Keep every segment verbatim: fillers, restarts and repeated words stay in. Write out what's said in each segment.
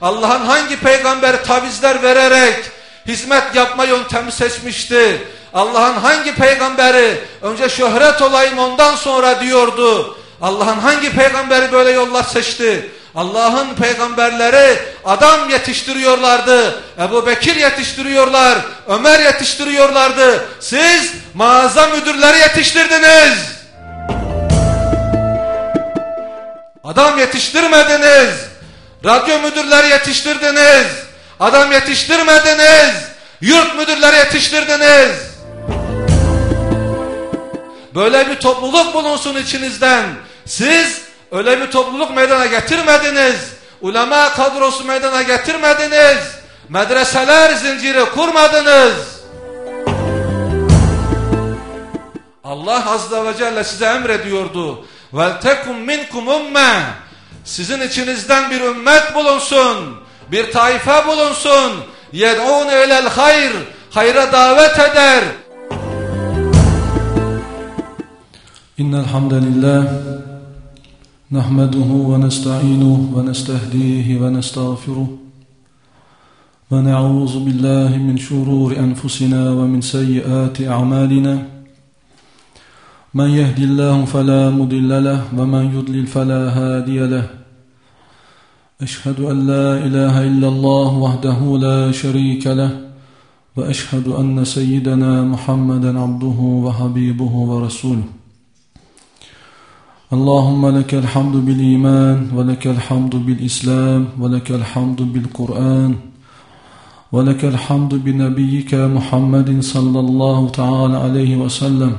Allah'ın hangi peygamberi tavizler vererek hizmet yapma yöntemi seçmişti? Allah'ın hangi peygamberi önce şöhret olayım ondan sonra diyordu? Allah'ın hangi peygamberi böyle yollar seçti? Allah'ın peygamberleri adam yetiştiriyorlardı. Ebu Bekir yetiştiriyorlar. Ömer yetiştiriyorlardı. Siz mağaza müdürleri yetiştirdiniz. Adam yetiştirmediniz. Radyo müdürleri yetiştirdiniz. Adam yetiştirmediniz. Yurt müdürleri yetiştirdiniz. Böyle bir topluluk bulunsun içinizden. Siz öyle bir topluluk meydana getirmediniz. Ulema kadrosu meydana getirmediniz. Medreseler zinciri kurmadınız. Allah Azze ve Celle size emrediyordu. وَلْتَكُمْ مِنْكُمْ اُمَّةً Sizin içinizden bir ümmet bulunsun. Bir taife bulunsun. يَدْعُونَ اِلَى الْخَيْرِ Hayra davet eder. İnnel hamdalillah nahmeduhu ve nestaînuhu ve nestehdihi ve nestağfiruh ve na'ûzu billahi min şurûri enfusina ve min seyyiâti a'mâlina men yehdillahu felâ mudille leh ve men yudlil felâ hâdiye leh. Eşhedü en la ilahe illallah vahdehu la şerîke leh ve eşhedü enne seyyidena Muhammeden abduhu ve habibuhu ve resûluh. اللهم لك الحمد بالإيمان ولك الحمد بالإسلام ولك الحمد بالقرآن ولك الحمد بنبيك محمد صلى الله تعالى عليه وسلم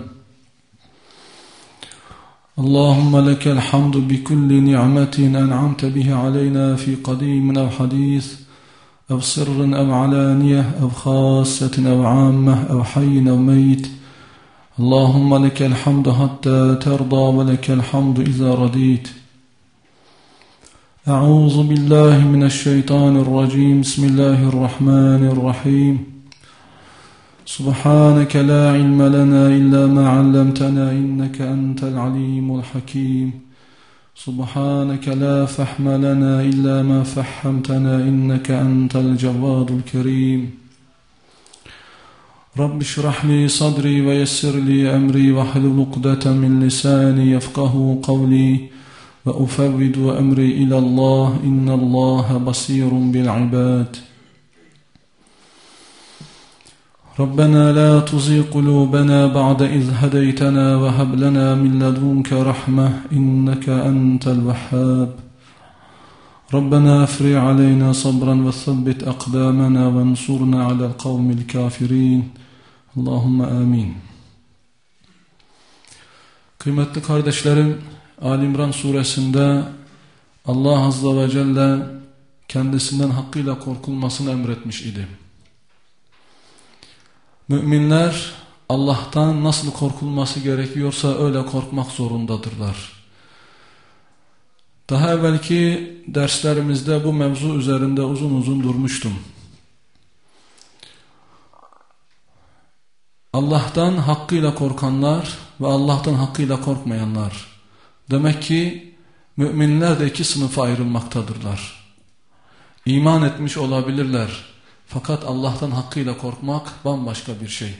اللهم لك الحمد بكل نعمة أنعمت بها علينا في قديم أو حديث أو سر أو علانية أو خاصة أو عامة أو حي أو ميت اللهم لك الحمد حتى ترضى ولك الحمد إذا رضيت. أعوذ بالله من الشيطان الرجيم بسم الله الرحمن الرحيم سبحانك لا علم لنا إلا ما علمتنا إنك أنت العليم الحكيم سبحانك لا فهم لنا إلا ما فهمتنا إنك أنت الجواد الكريم رب اشرح لي صدري ويسر لي أمري واحلل عقدة من لساني يفقه قولي وأفوض أمري إلى الله إن الله بصير بالعباد ربنا لا تزغ قلوبنا بعد إذ هديتنا وهب لنا من لدنك رحمة إنك أنت الوهاب ربنا افرغ علينا صبرا وثبت أقدامنا وانصرنا على القوم الكافرين Allahümme amin. Kıymetli kardeşlerim, Ali İmran suresinde Allah Azze ve Celle kendisinden hakkıyla korkulmasını emretmiş idi. Müminler Allah'tan nasıl korkulması gerekiyorsa öyle korkmak zorundadırlar. Daha evvelki derslerimizde bu mevzu üzerinde uzun uzun durmuştum. Allah'tan hakkıyla korkanlar ve Allah'tan hakkıyla korkmayanlar. Demek ki müminler de iki sınıfa ayrılmaktadırlar. İman etmiş olabilirler. Fakat Allah'tan hakkıyla korkmak bambaşka bir şey.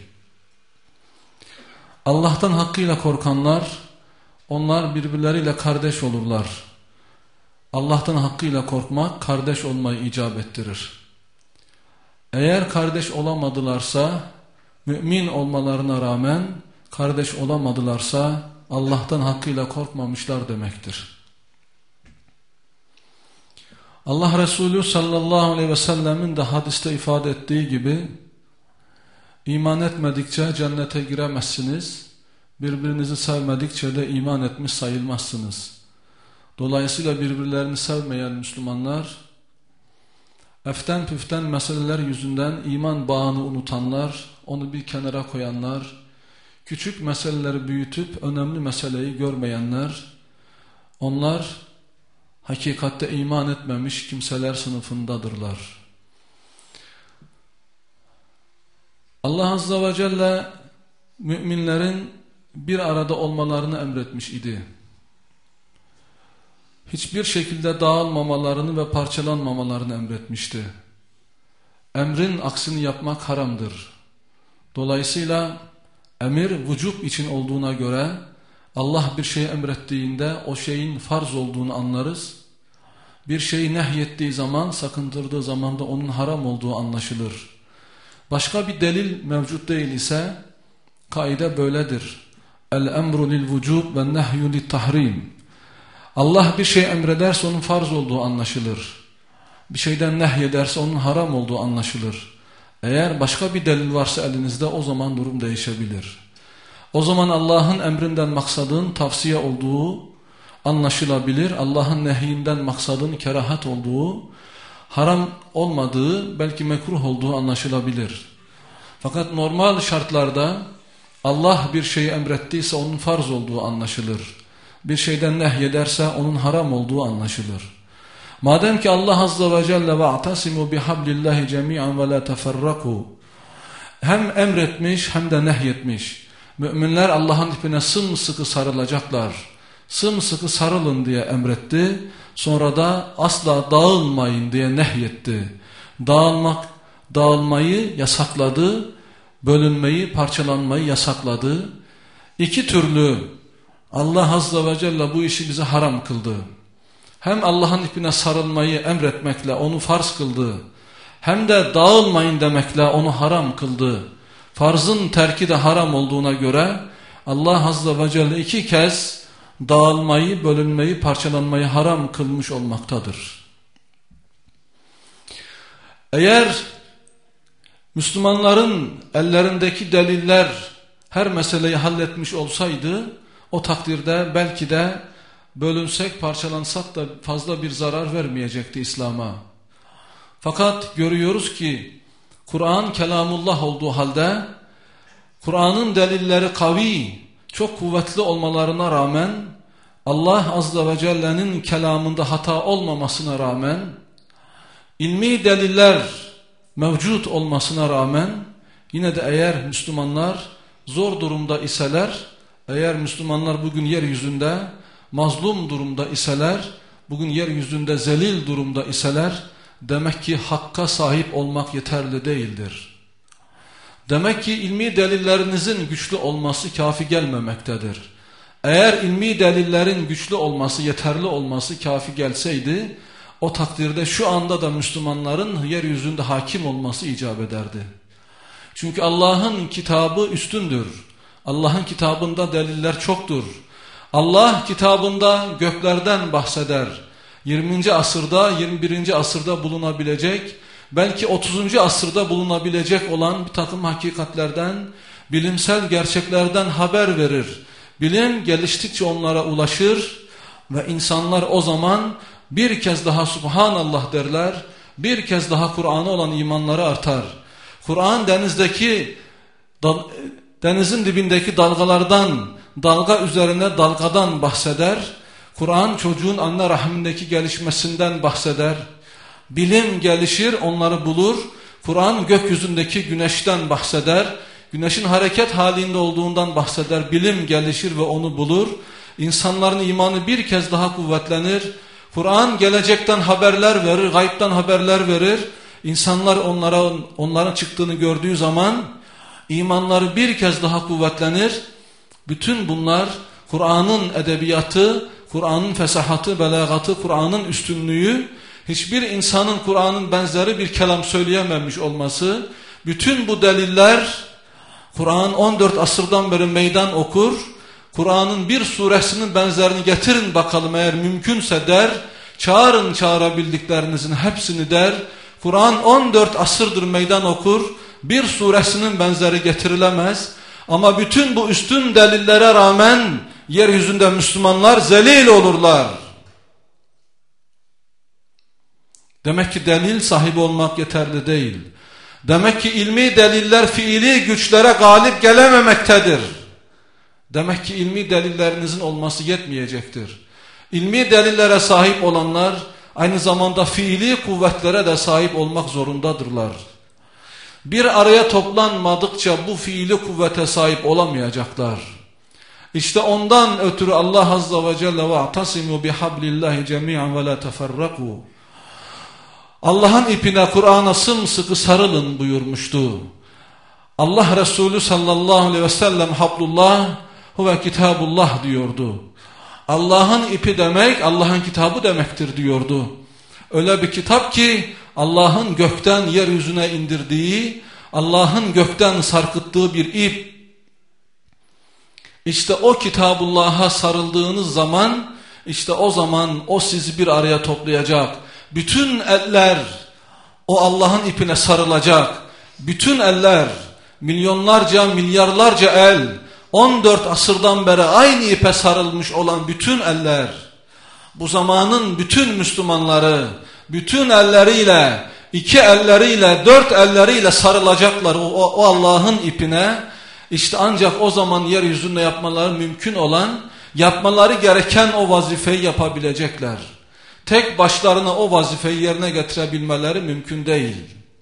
Allah'tan hakkıyla korkanlar, onlar birbirleriyle kardeş olurlar. Allah'tan hakkıyla korkmak kardeş olmayı icap ettirir. Eğer kardeş olamadılarsa, mümin olmalarına rağmen kardeş olamadılarsa Allah'tan hakkıyla korkmamışlar demektir. Allah Resulü sallallahu aleyhi ve sellemin de hadiste ifade ettiği gibi iman etmedikçe cennete giremezsiniz, birbirinizi sevmedikçe de iman etmiş sayılmazsınız. Dolayısıyla birbirlerini sevmeyen Müslümanlar, eften püften meseleler yüzünden iman bağını unutanlar, onu bir kenara koyanlar, küçük meseleleri büyütüp önemli meseleyi görmeyenler, onlar hakikatte iman etmemiş kimseler sınıfındadırlar. Allah Azze ve Celle müminlerin bir arada olmalarını emretmiş idi. hiçbir şekilde dağılmamalarını ve parçalanmamalarını emretmişti. Emrin aksini yapmak haramdır. Dolayısıyla emir vücub için olduğuna göre Allah bir şey emrettiğinde o şeyin farz olduğunu anlarız. Bir şeyi nehyettiği zaman, sakındırdığı zaman da onun haram olduğu anlaşılır. Başka bir delil mevcut değil ise kaide böyledir. El-emru lil-vücub ve nehyu lit-tahrim. Allah bir şey emrederse onun farz olduğu anlaşılır. Bir şeyden nehyederse onun haram olduğu anlaşılır. Eğer başka bir delil varsa elinizde o zaman durum değişebilir. O zaman Allah'ın emrinden maksadın tavsiye olduğu anlaşılabilir. Allah'ın nehyinden maksadın kerahat olduğu, haram olmadığı, belki mekruh olduğu anlaşılabilir. Fakat normal şartlarda Allah bir şeyi emrettiyse onun farz olduğu anlaşılır. Bir şeyden nehyederse onun haram olduğu anlaşılır. Madem ki Allah Azze ve Celle ve'tasimu bihablillahi cemi'an ve la teferraku, hem emretmiş hem de nehyetmiş. Müminler Allah'ın ipine sımsıkı sarılacaklar. Sımsıkı sarılın diye emretti. Sonra da asla dağılmayın diye nehyetti. Dağılmak, dağılmayı yasakladı. Bölünmeyi, parçalanmayı yasakladı. İki türlü Allah Azze ve Celle bu işi bize haram kıldı. Hem Allah'ın ipine sarılmayı emretmekle onu farz kıldı. Hem de dağılmayın demekle onu haram kıldı. Farzın terki de haram olduğuna göre Allah Azze ve Celle iki kez dağılmayı, bölünmeyi, parçalanmayı haram kılmış olmaktadır. Eğer Müslümanların ellerindeki deliller her meseleyi halletmiş olsaydı, o takdirde belki de bölünsek, parçalansak da fazla bir zarar vermeyecekti İslam'a. Fakat görüyoruz ki Kur'an kelamullah olduğu halde, Kur'an'ın delilleri kavi, çok kuvvetli olmalarına rağmen, Allah Azze ve Celle'nin kelamında hata olmamasına rağmen, ilmi deliller mevcut olmasına rağmen, yine de eğer Müslümanlar zor durumda iseler, eğer Müslümanlar bugün yeryüzünde mazlum durumda iseler, bugün yeryüzünde zelil durumda iseler, demek ki hakka sahip olmak yeterli değildir. Demek ki ilmi delillerinizin güçlü olması kafi gelmemektedir. Eğer ilmi delillerin güçlü olması, yeterli olması kafi gelseydi, o takdirde şu anda da Müslümanların yeryüzünde hakim olması icap ederdi. Çünkü Allah'ın kitabı üstündür. Allah'ın kitabında deliller çoktur. Allah kitabında göklerden bahseder. yirminci asırda, yirmi birinci asırda bulunabilecek, belki otuzuncu asırda bulunabilecek olan bir takım hakikatlerden, bilimsel gerçeklerden haber verir. Bilim geliştikçe onlara ulaşır ve insanlar o zaman bir kez daha Subhanallah derler, bir kez daha Kur'an'a olan imanları artar. Kur'an denizdeki, denizin dibindeki dalgalardan, dalga üzerine dalgadan bahseder. Kur'an çocuğun anne rahmindeki gelişmesinden bahseder. Bilim gelişir, onları bulur. Kur'an gökyüzündeki güneşten bahseder. Güneşin hareket halinde olduğundan bahseder. Bilim gelişir ve onu bulur. İnsanların imanı bir kez daha kuvvetlenir. Kur'an gelecekten haberler verir, gaybtan haberler verir. İnsanlar onlara, onların çıktığını gördüğü zaman imanları bir kez daha kuvvetlenir. Bütün bunlar Kur'an'ın edebiyatı, Kur'an'ın fesahatı, belagatı, Kur'an'ın üstünlüğü, hiçbir insanın Kur'an'ın benzeri bir kelam söyleyememiş olması, bütün bu deliller Kur'an on dört asırdan beri meydan okur. Kur'an'ın bir suresinin benzerini getirin bakalım eğer mümkünse der, çağırın çağırabildiklerinizin hepsini der. Kur'an on dört asırdır meydan okur, bir suresinin benzeri getirilemez. Ama bütün bu üstün delillere rağmen yeryüzünde Müslümanlar zelil olurlar. Demek ki delil sahibi olmak yeterli değil. Demek ki ilmi deliller fiili güçlere galip gelememektedir. Demek ki ilmi delillerinizin olması yetmeyecektir. İlmi delillere sahip olanlar aynı zamanda fiili kuvvetlere de sahip olmak zorundadırlar. Bir araya toplanmadıkça bu fiili kuvvete sahip olamayacaklar. İşte ondan ötürü Allah Azze ve Celle وَاَعْتَصِمُوا بِحَبْلِ اللّٰهِ جَمِيعًا وَلَا تَفَرَّقُوا Allah'ın ipine, Kur'an'a sımsıkı sarılın buyurmuştu. Allah Resulü sallallahu aleyhi ve sellem hablullah huve kitabullah diyordu. Allah'ın ipi demek Allah'ın kitabı demektir diyordu. Öyle bir kitap ki Allah'ın gökten yeryüzüne indirdiği, Allah'ın gökten sarkıttığı bir ip. İşte o kitabullah'a sarıldığınız zaman, işte o zaman o sizi bir araya toplayacak. Bütün eller o Allah'ın ipine sarılacak. Bütün eller, milyonlarca, milyarlarca el, on dört asırdan beri aynı ipe sarılmış olan bütün eller, bu zamanın bütün Müslümanları, bütün elleriyle, iki elleriyle, dört elleriyle sarılacaklar o, o Allah'ın ipine. İşte ancak o zaman yeryüzünde yapmaları mümkün olan, yapmaları gereken o vazifeyi yapabilecekler. Tek başlarına o vazifeyi yerine getirebilmeleri mümkün değil.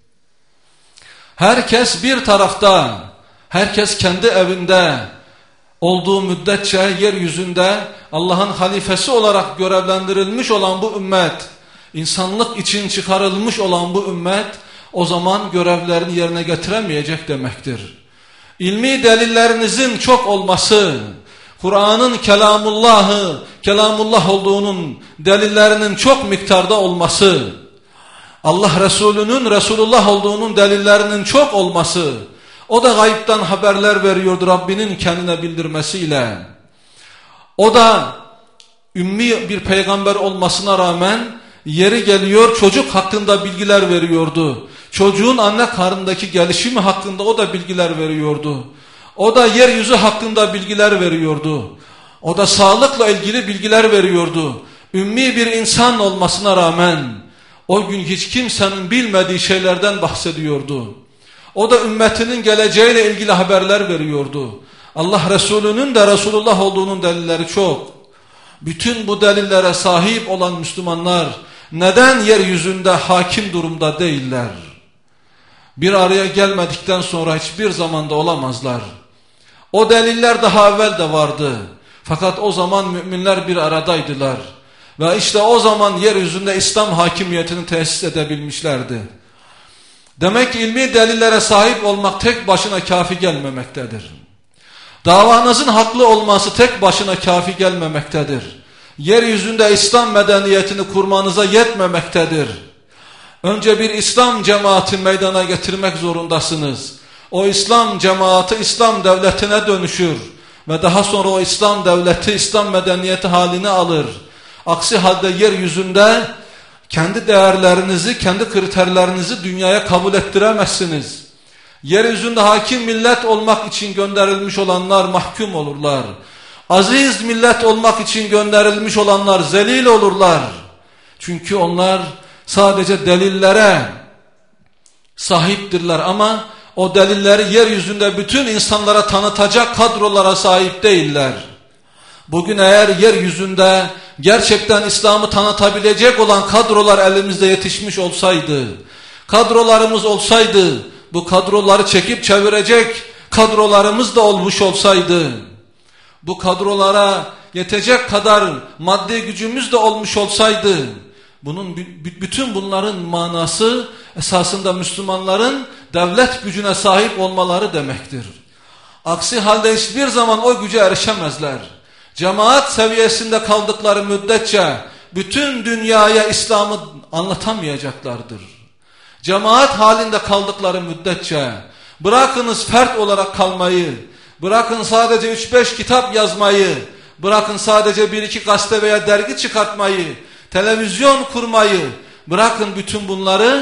Herkes bir tarafta, herkes kendi evinde olduğu müddetçe yeryüzünde Allah'ın halifesi olarak görevlendirilmiş olan bu ümmet, insanlık için çıkarılmış olan bu ümmet, o zaman görevlerini yerine getiremeyecek demektir. İlmi delillerinizin çok olması, Kur'an'ın kelamullahı, kelamullah olduğunun delillerinin çok miktarda olması, Allah Resulü'nün Resulullah olduğunun delillerinin çok olması, o da gayipten haberler veriyordu Rabbinin kendine bildirmesiyle. O da ümmi bir peygamber olmasına rağmen yeri geliyor çocuk hakkında bilgiler veriyordu. Çocuğun anne karnındaki gelişimi hakkında o da bilgiler veriyordu. O da yeryüzü hakkında bilgiler veriyordu. O da sağlıkla ilgili bilgiler veriyordu. Ümmi bir insan olmasına rağmen o gün hiç kimsenin bilmediği şeylerden bahsediyordu. O da ümmetinin geleceğiyle ilgili haberler veriyordu. Allah Resulü'nün de Resulullah olduğunun delilleri çok. Bütün bu delillere sahip olan Müslümanlar neden yeryüzünde hakim durumda değiller? Bir araya gelmedikten sonra hiçbir zamanda olamazlar. O deliller daha evvel de vardı. Fakat o zaman müminler bir aradaydılar. Ve işte o zaman yeryüzünde İslam hakimiyetini tesis edebilmişlerdi. Demek ki ilmi delillere sahip olmak tek başına kafi gelmemektedir. Davanızın haklı olması tek başına kafi gelmemektedir. Yeryüzünde İslam medeniyetini kurmanıza yetmemektedir. Önce bir İslam cemaati meydana getirmek zorundasınız. O İslam cemaati İslam devletine dönüşür ve daha sonra o İslam devleti İslam medeniyeti halini alır. Aksi halde yeryüzünde kendi değerlerinizi, kendi kriterlerinizi dünyaya kabul ettiremezsiniz. Yeryüzünde hakim millet olmak için gönderilmiş olanlar mahkum olurlar. Aziz millet olmak için gönderilmiş olanlar zelil olurlar. Çünkü onlar sadece delillere sahiptirler ama o delilleri yeryüzünde bütün insanlara tanıtacak kadrolara sahip değiller. Bugün eğer yeryüzünde gerçekten İslam'ı tanıtabilecek olan kadrolar elimizde yetişmiş olsaydı, kadrolarımız olsaydı, bu kadroları çekip çevirecek kadrolarımız da olmuş olsaydı, bu kadrolara yetecek kadar maddi gücümüz de olmuş olsaydı, bunun bütün bunların manası esasında Müslümanların devlet gücüne sahip olmaları demektir. Aksi halde hiçbir zaman o güce erişemezler. Cemaat seviyesinde kaldıkları müddetçe bütün dünyaya İslam'ı anlatamayacaklardır. Cemaat halinde kaldıkları müddetçe bırakınız fert olarak kalmayı, bırakın sadece üç beş kitap yazmayı, bırakın sadece bir iki gazete veya dergi çıkartmayı, televizyon kurmayı, bırakın bütün bunları,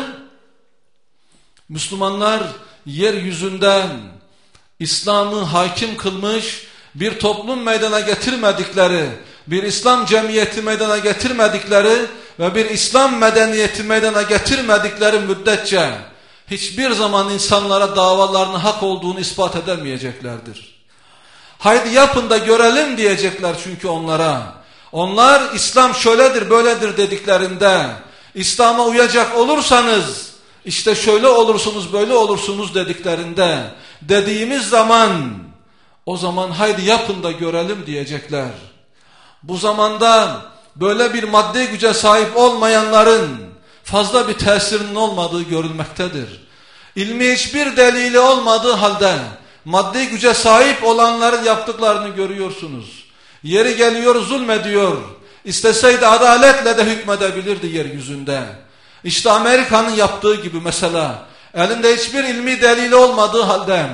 Müslümanlar yeryüzünden İslam'ı hakim kılmış bir toplum meydana getirmedikleri, bir İslam cemiyeti meydana getirmedikleri ve bir İslam medeniyeti meydana getirmedikleri müddetçe hiçbir zaman insanlara davalarının hak olduğunu ispat edemeyeceklerdir. Haydi yapın da görelim diyecekler çünkü onlara. Onlar İslam şöyledir böyledir dediklerinde, İslam'a uyacak olursanız işte şöyle olursunuz böyle olursunuz dediklerinde, dediğimiz zaman O zaman haydi yapın da görelim diyecekler. Bu zamanda böyle bir maddi güce sahip olmayanların fazla bir tesirinin olmadığı görülmektedir. İlmi hiçbir delili olmadığı halde maddi güce sahip olanların yaptıklarını görüyorsunuz. Yeri geliyor zulmediyor. İsteseydi adaletle de hükmedebilirdi yeryüzünde. İşte Amerika'nın yaptığı gibi mesela. Elinde hiçbir ilmi delili olmadığı halde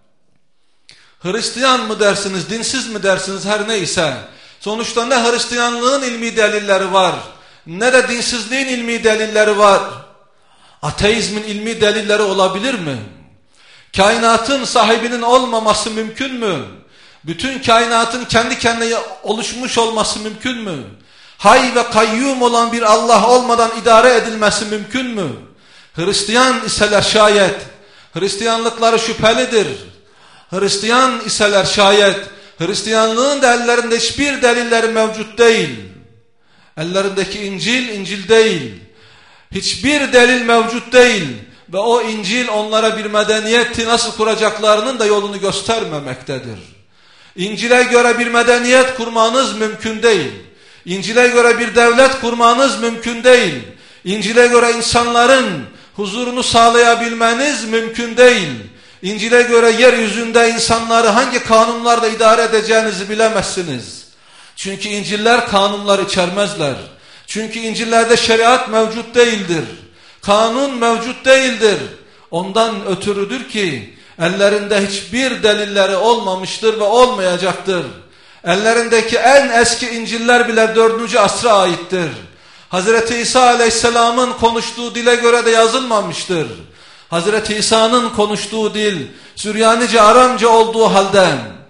Hristiyan mı dersiniz, dinsiz mi dersiniz her neyse. Sonuçta ne Hristiyanlığın ilmi delilleri var, ne de dinsizliğin ilmi delilleri var. Ateizmin ilmi delilleri olabilir mi? Kainatın sahibinin olmaması mümkün mü? Bütün kainatın kendi kendine oluşmuş olması mümkün mü? Hay ve kayyum olan bir Allah olmadan idare edilmesi mümkün mü? Hristiyan iseler şayet, Hristiyanlıkları şüphelidir. Hristiyan iseler şayet, Hristiyanlığın da ellerinde hiçbir delilleri mevcut değil. Ellerindeki İncil, İncil değil. Hiçbir delil mevcut değil. Ve o İncil onlara bir medeniyeti nasıl kuracaklarının da yolunu göstermemektedir. İncil'e göre bir medeniyet kurmanız mümkün değil. İncil'e göre bir devlet kurmanız mümkün değil. İncil'e göre insanların huzurunu sağlayabilmeniz mümkün değil. İncil'e göre yeryüzünde insanları hangi kanunlarla idare edeceğinizi bilemezsiniz. Çünkü İncil'ler kanunlar içermezler. Çünkü İncil'lerde şeriat mevcut değildir. Kanun mevcut değildir. Ondan ötürüdür ki ellerinde hiçbir delilleri olmamıştır ve olmayacaktır. Ellerindeki en eski İncil'ler bile dördüncü asra aittir. Hazreti İsa Aleyhisselam'ın konuştuğu dile göre de yazılmamıştır. Hazreti İsa'nın konuştuğu dil Süryanice, Aramca olduğu halde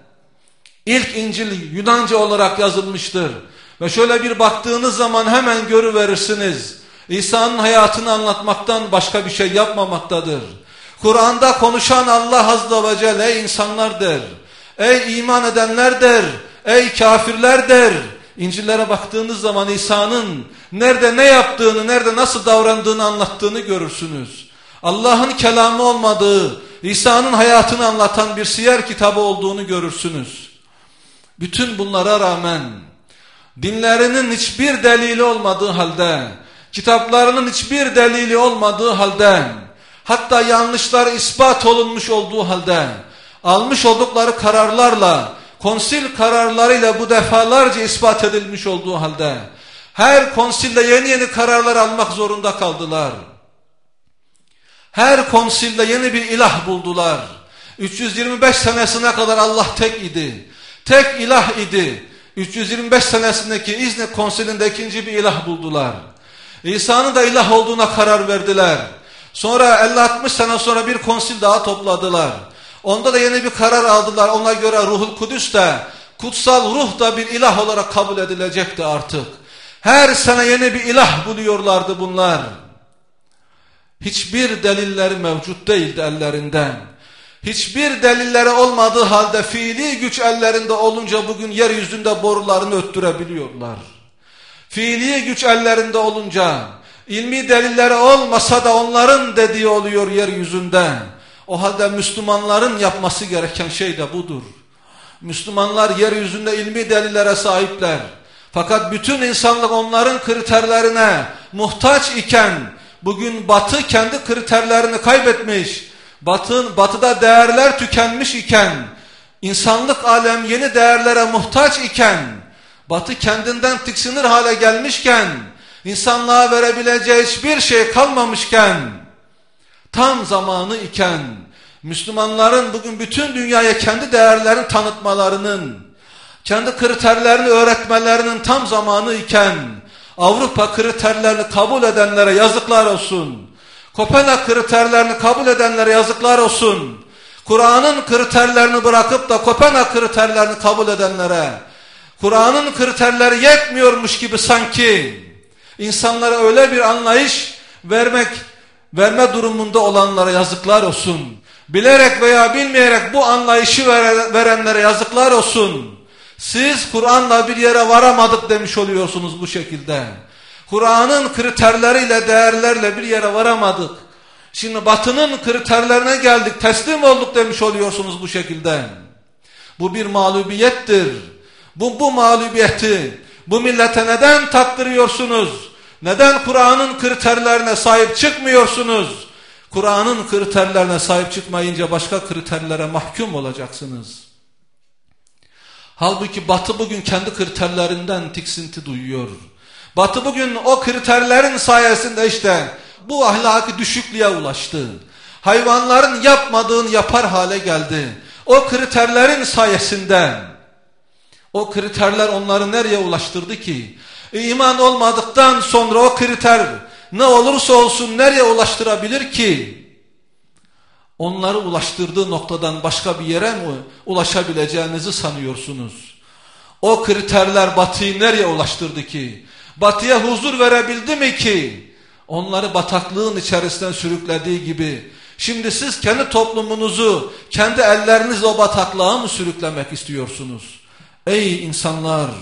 ilk İncil Yunanca olarak yazılmıştır. Ve şöyle bir baktığınız zaman hemen görüverirsiniz. İsa'nın hayatını anlatmaktan başka bir şey yapmamaktadır. Kur'an'da konuşan Allah Azze ve Celle ey insanlar der, ey iman edenler der, ey kafirler der. İncil'lere baktığınız zaman İsa'nın nerede ne yaptığını, nerede nasıl davrandığını anlattığını görürsünüz. Allah'ın kelamı olmadığı, İsa'nın hayatını anlatan bir siyer kitabı olduğunu görürsünüz. Bütün bunlara rağmen dinlerinin hiçbir delili olmadığı halde, kitaplarının hiçbir delili olmadığı halde, hatta yanlışlar ispat olunmuş olduğu halde, almış oldukları kararlarla, konsil kararlarıyla bu defalarca ispat edilmiş olduğu halde, her konsilde yeni yeni kararlar almak zorunda kaldılar. Her konsilde yeni bir ilah buldular. üç yüz yirmi beş senesine kadar Allah tek idi. Tek ilah idi. üç yüz yirmi beş senesindeki İznik konsilinde ikinci bir ilah buldular. İsa'nın da ilah olduğuna karar verdiler. Sonra elli altmış sene sonra bir konsil daha topladılar. Onda da yeni bir karar aldılar. Ona göre Ruhul Kudüs de, kutsal ruh da bir ilah olarak kabul edilecekti artık. Her sene yeni bir ilah buluyorlardı bunlar. Hiçbir delilleri mevcut değildi ellerinden. Hiçbir delilleri olmadığı halde fiili güç ellerinde olunca bugün yeryüzünde borularını öttürebiliyorlar. Fiili güç ellerinde olunca, ilmi delilleri olmasa da onların dediği oluyor yeryüzünde. O halde Müslümanların yapması gereken şey de budur. Müslümanlar yeryüzünde ilmi delillere sahipler. Fakat bütün insanlık onların kriterlerine muhtaç iken, bugün Batı kendi kriterlerini kaybetmiş, Batı, Batı'da değerler tükenmiş iken, insanlık alem yeni değerlere muhtaç iken, Batı kendinden tiksinir hale gelmişken, insanlığa verebileceği hiçbir şey kalmamışken, tam zamanı iken, Müslümanların bugün bütün dünyaya kendi değerlerini tanıtmalarının, kendi kriterlerini öğretmelerinin tam zamanı iken, Avrupa kriterlerini kabul edenlere yazıklar olsun. Kopenhag kriterlerini kabul edenlere yazıklar olsun. Kur'an'ın kriterlerini bırakıp da Kopenhag kriterlerini kabul edenlere, Kur'an'ın kriterleri yetmiyormuş gibi sanki insanlara öyle bir anlayış vermek, verme durumunda olanlara yazıklar olsun. Bilerek veya bilmeyerek bu anlayışı verenlere yazıklar olsun. Siz Kur'an'la bir yere varamadık demiş oluyorsunuz bu şekilde. Kur'an'ın kriterleriyle, değerlerle bir yere varamadık. Şimdi Batı'nın kriterlerine geldik, teslim olduk demiş oluyorsunuz bu şekilde. Bu bir mağlubiyettir. Bu, bu mağlubiyeti bu millete neden tattırıyorsunuz? Neden Kur'an'ın kriterlerine sahip çıkmıyorsunuz? Kur'an'ın kriterlerine sahip çıkmayınca başka kriterlere mahkum olacaksınız. Halbuki Batı bugün kendi kriterlerinden tiksinti duyuyor. Batı bugün o kriterlerin sayesinde işte bu ahlaki düşüklüğe ulaştı. Hayvanların yapmadığını yapar hale geldi. O kriterlerin sayesinde. O kriterler onları nereye ulaştırdı ki? İman olmadıktan sonra o kriter ne olursa olsun nereye ulaştırabilir ki? Onları ulaştırdığı noktadan başka bir yere mi ulaşabileceğinizi sanıyorsunuz? O kriterler Batı'yı nereye ulaştırdı ki? Batı'ya huzur verebildi mi ki? Onları bataklığın içerisinden sürüklediği gibi. Şimdi siz kendi toplumunuzu, kendi ellerinizle o bataklığa mı sürüklemek istiyorsunuz? Ey insanlar!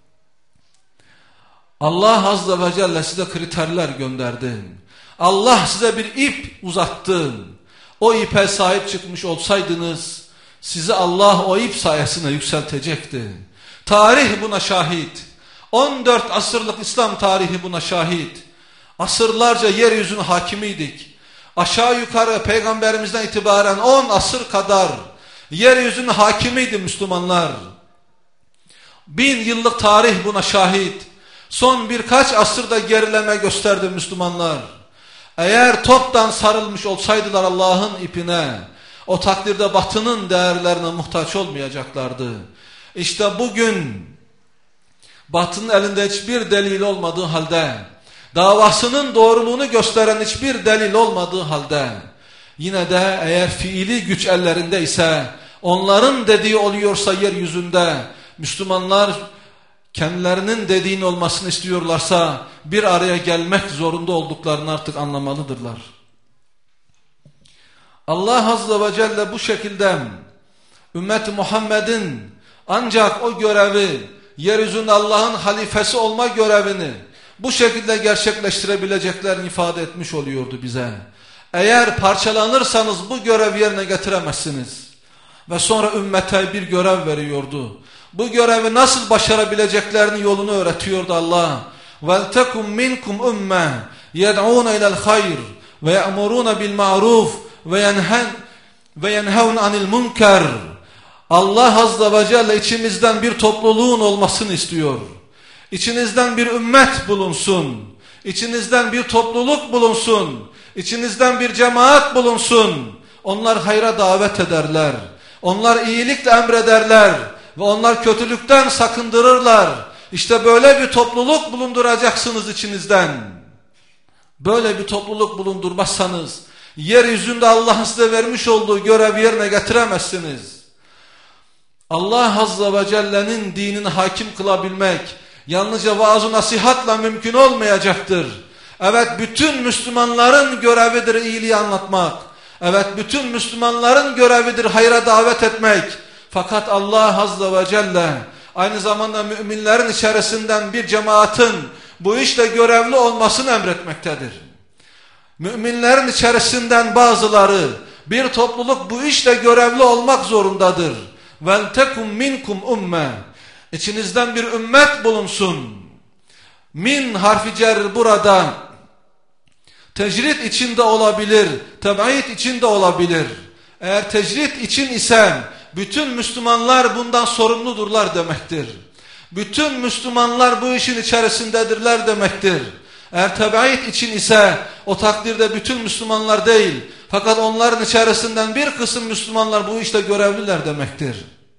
Allah Azze ve Celle size kriterler gönderdi. Allah size bir ip uzattı. O ipe sahip çıkmış olsaydınız, sizi Allah o ip sayesinde yükseltecekti. Tarih buna şahit. on dört asırlık İslam tarihi buna şahit. Asırlarca yeryüzünün hakimiydik. Aşağı yukarı peygamberimizden itibaren on asır kadar yeryüzünün hakimiydi Müslümanlar. Bin yıllık tarih buna şahit. Son birkaç asırda gerileme gösterdi Müslümanlar. Eğer toptan sarılmış olsaydılar Allah'ın ipine, o takdirde Batı'nın değerlerine muhtaç olmayacaklardı. İşte bugün Batı'nın elinde hiçbir delil olmadığı halde, davasının doğruluğunu gösteren hiçbir delil olmadığı halde, yine de eğer fiili güç ellerinde ise, onların dediği oluyorsa yeryüzünde, Müslümanlar kendilerinin dediğin olmasını istiyorlarsa bir araya gelmek zorunda olduklarını artık anlamalıdırlar. Allah Azze ve Celle bu şekilde ümmet-i Muhammed'in ancak o görevi, yeryüzünde Allah'ın halifesi olma görevini bu şekilde gerçekleştirebileceklerini ifade etmiş oluyordu bize. Eğer parçalanırsanız bu görevi yerine getiremezsiniz. Ve sonra ümmete bir görev veriyordu. Bu görevi nasıl başarabileceklerini yolunu öğretiyordu Allah. وَلْتَكُمْ مِنْكُمْ اُمَّةً يَدْعُونَ اِلَى الْخَيْرِ وَيَأْمُرُونَ بِالْمَعْرُوفِ وَيَنْهَوْنَ عَنِ الْمُنْكَرِ. Allah Azze ve Celle içimizden bir topluluğun olmasını istiyor. İçinizden bir ümmet bulunsun. İçinizden bir topluluk bulunsun. İçinizden bir cemaat bulunsun. Onlar hayra davet ederler. Onlar iyilikle emrederler. Ve onlar kötülükten sakındırırlar. İşte böyle bir topluluk bulunduracaksınız içinizden. Böyle bir topluluk bulundurmazsanız yeryüzünde Allah'ın size vermiş olduğu görevi yerine getiremezsiniz. Allah Azze ve Celle'nin dinini hakim kılabilmek yalnızca vaaz-ı nasihatla mümkün olmayacaktır. Evet, bütün Müslümanların görevidir iyiliği anlatmak. Evet, bütün Müslümanların görevidir hayra davet etmek. Fakat Allah Azze ve Celle aynı zamanda müminlerin içerisinden bir cemaatin bu işle görevli olmasını emretmektedir. Müminlerin içerisinden bazıları, bir topluluk bu işle görevli olmak zorundadır. وَلْتَكُمْ مِنْكُمْ اُمَّةً. İçinizden bir ümmet bulunsun. Min harfi cer burada tecrid içinde olabilir, teb'id içinde olabilir. Eğer tecrid için ise bütün Müslümanlar bundan sorumludurlar demektir. Bütün Müslümanlar bu işin içerisindedirler demektir. Eğer teb'id için ise o takdirde bütün Müslümanlar değil, fakat onların içerisinden bir kısım Müslümanlar bu işte görevliler demektir.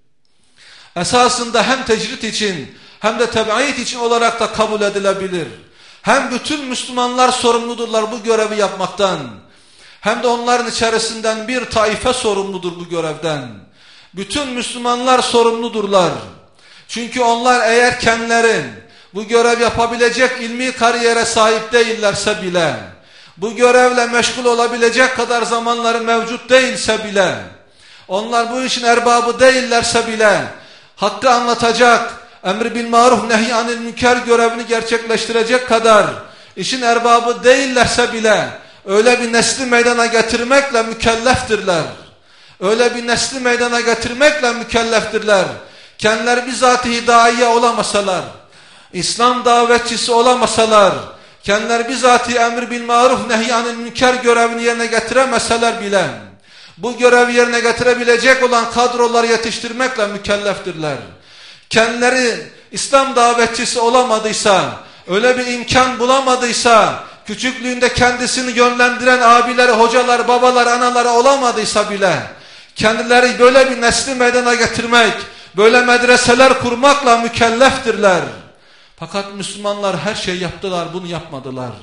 Esasında hem tecrid için hem de teb'id için olarak da kabul edilebilir. Hem bütün Müslümanlar sorumludurlar bu görevi yapmaktan, hem de onların içerisinden bir taife sorumludur bu görevden. Bütün Müslümanlar sorumludurlar. Çünkü onlar eğer kendileri bu görev yapabilecek ilmi kariyere sahip değillerse bile, bu görevle meşgul olabilecek kadar zamanları mevcut değilse bile, onlar bu işin erbabı değillerse bile, hakkı anlatacak, emri bil maruf nehy anil münker görevini gerçekleştirecek kadar işin erbabı değillerse bile, öyle bir nesli meydana getirmekle mükelleftirler. öyle bir nesli meydana getirmekle mükelleftirler. Kendileri bizatihi daiye olamasalar, İslam davetçisi olamasalar, kendileri bizatihi emr bil maruf nehyanil münker görevini yerine getiremeseler bile, bu görevi yerine getirebilecek olan kadroları yetiştirmekle mükelleftirler. Kendileri İslam davetçisi olamadıysa, öyle bir imkan bulamadıysa, küçüklüğünde kendisini yönlendiren abileri, hocalar, babalar, anaları olamadıysa bile, kendileri böyle bir nesli meydana getirmek, böyle medreseler kurmakla mükelleftirler. Fakat Müslümanlar her şey yaptılar, bunu yapmadılar.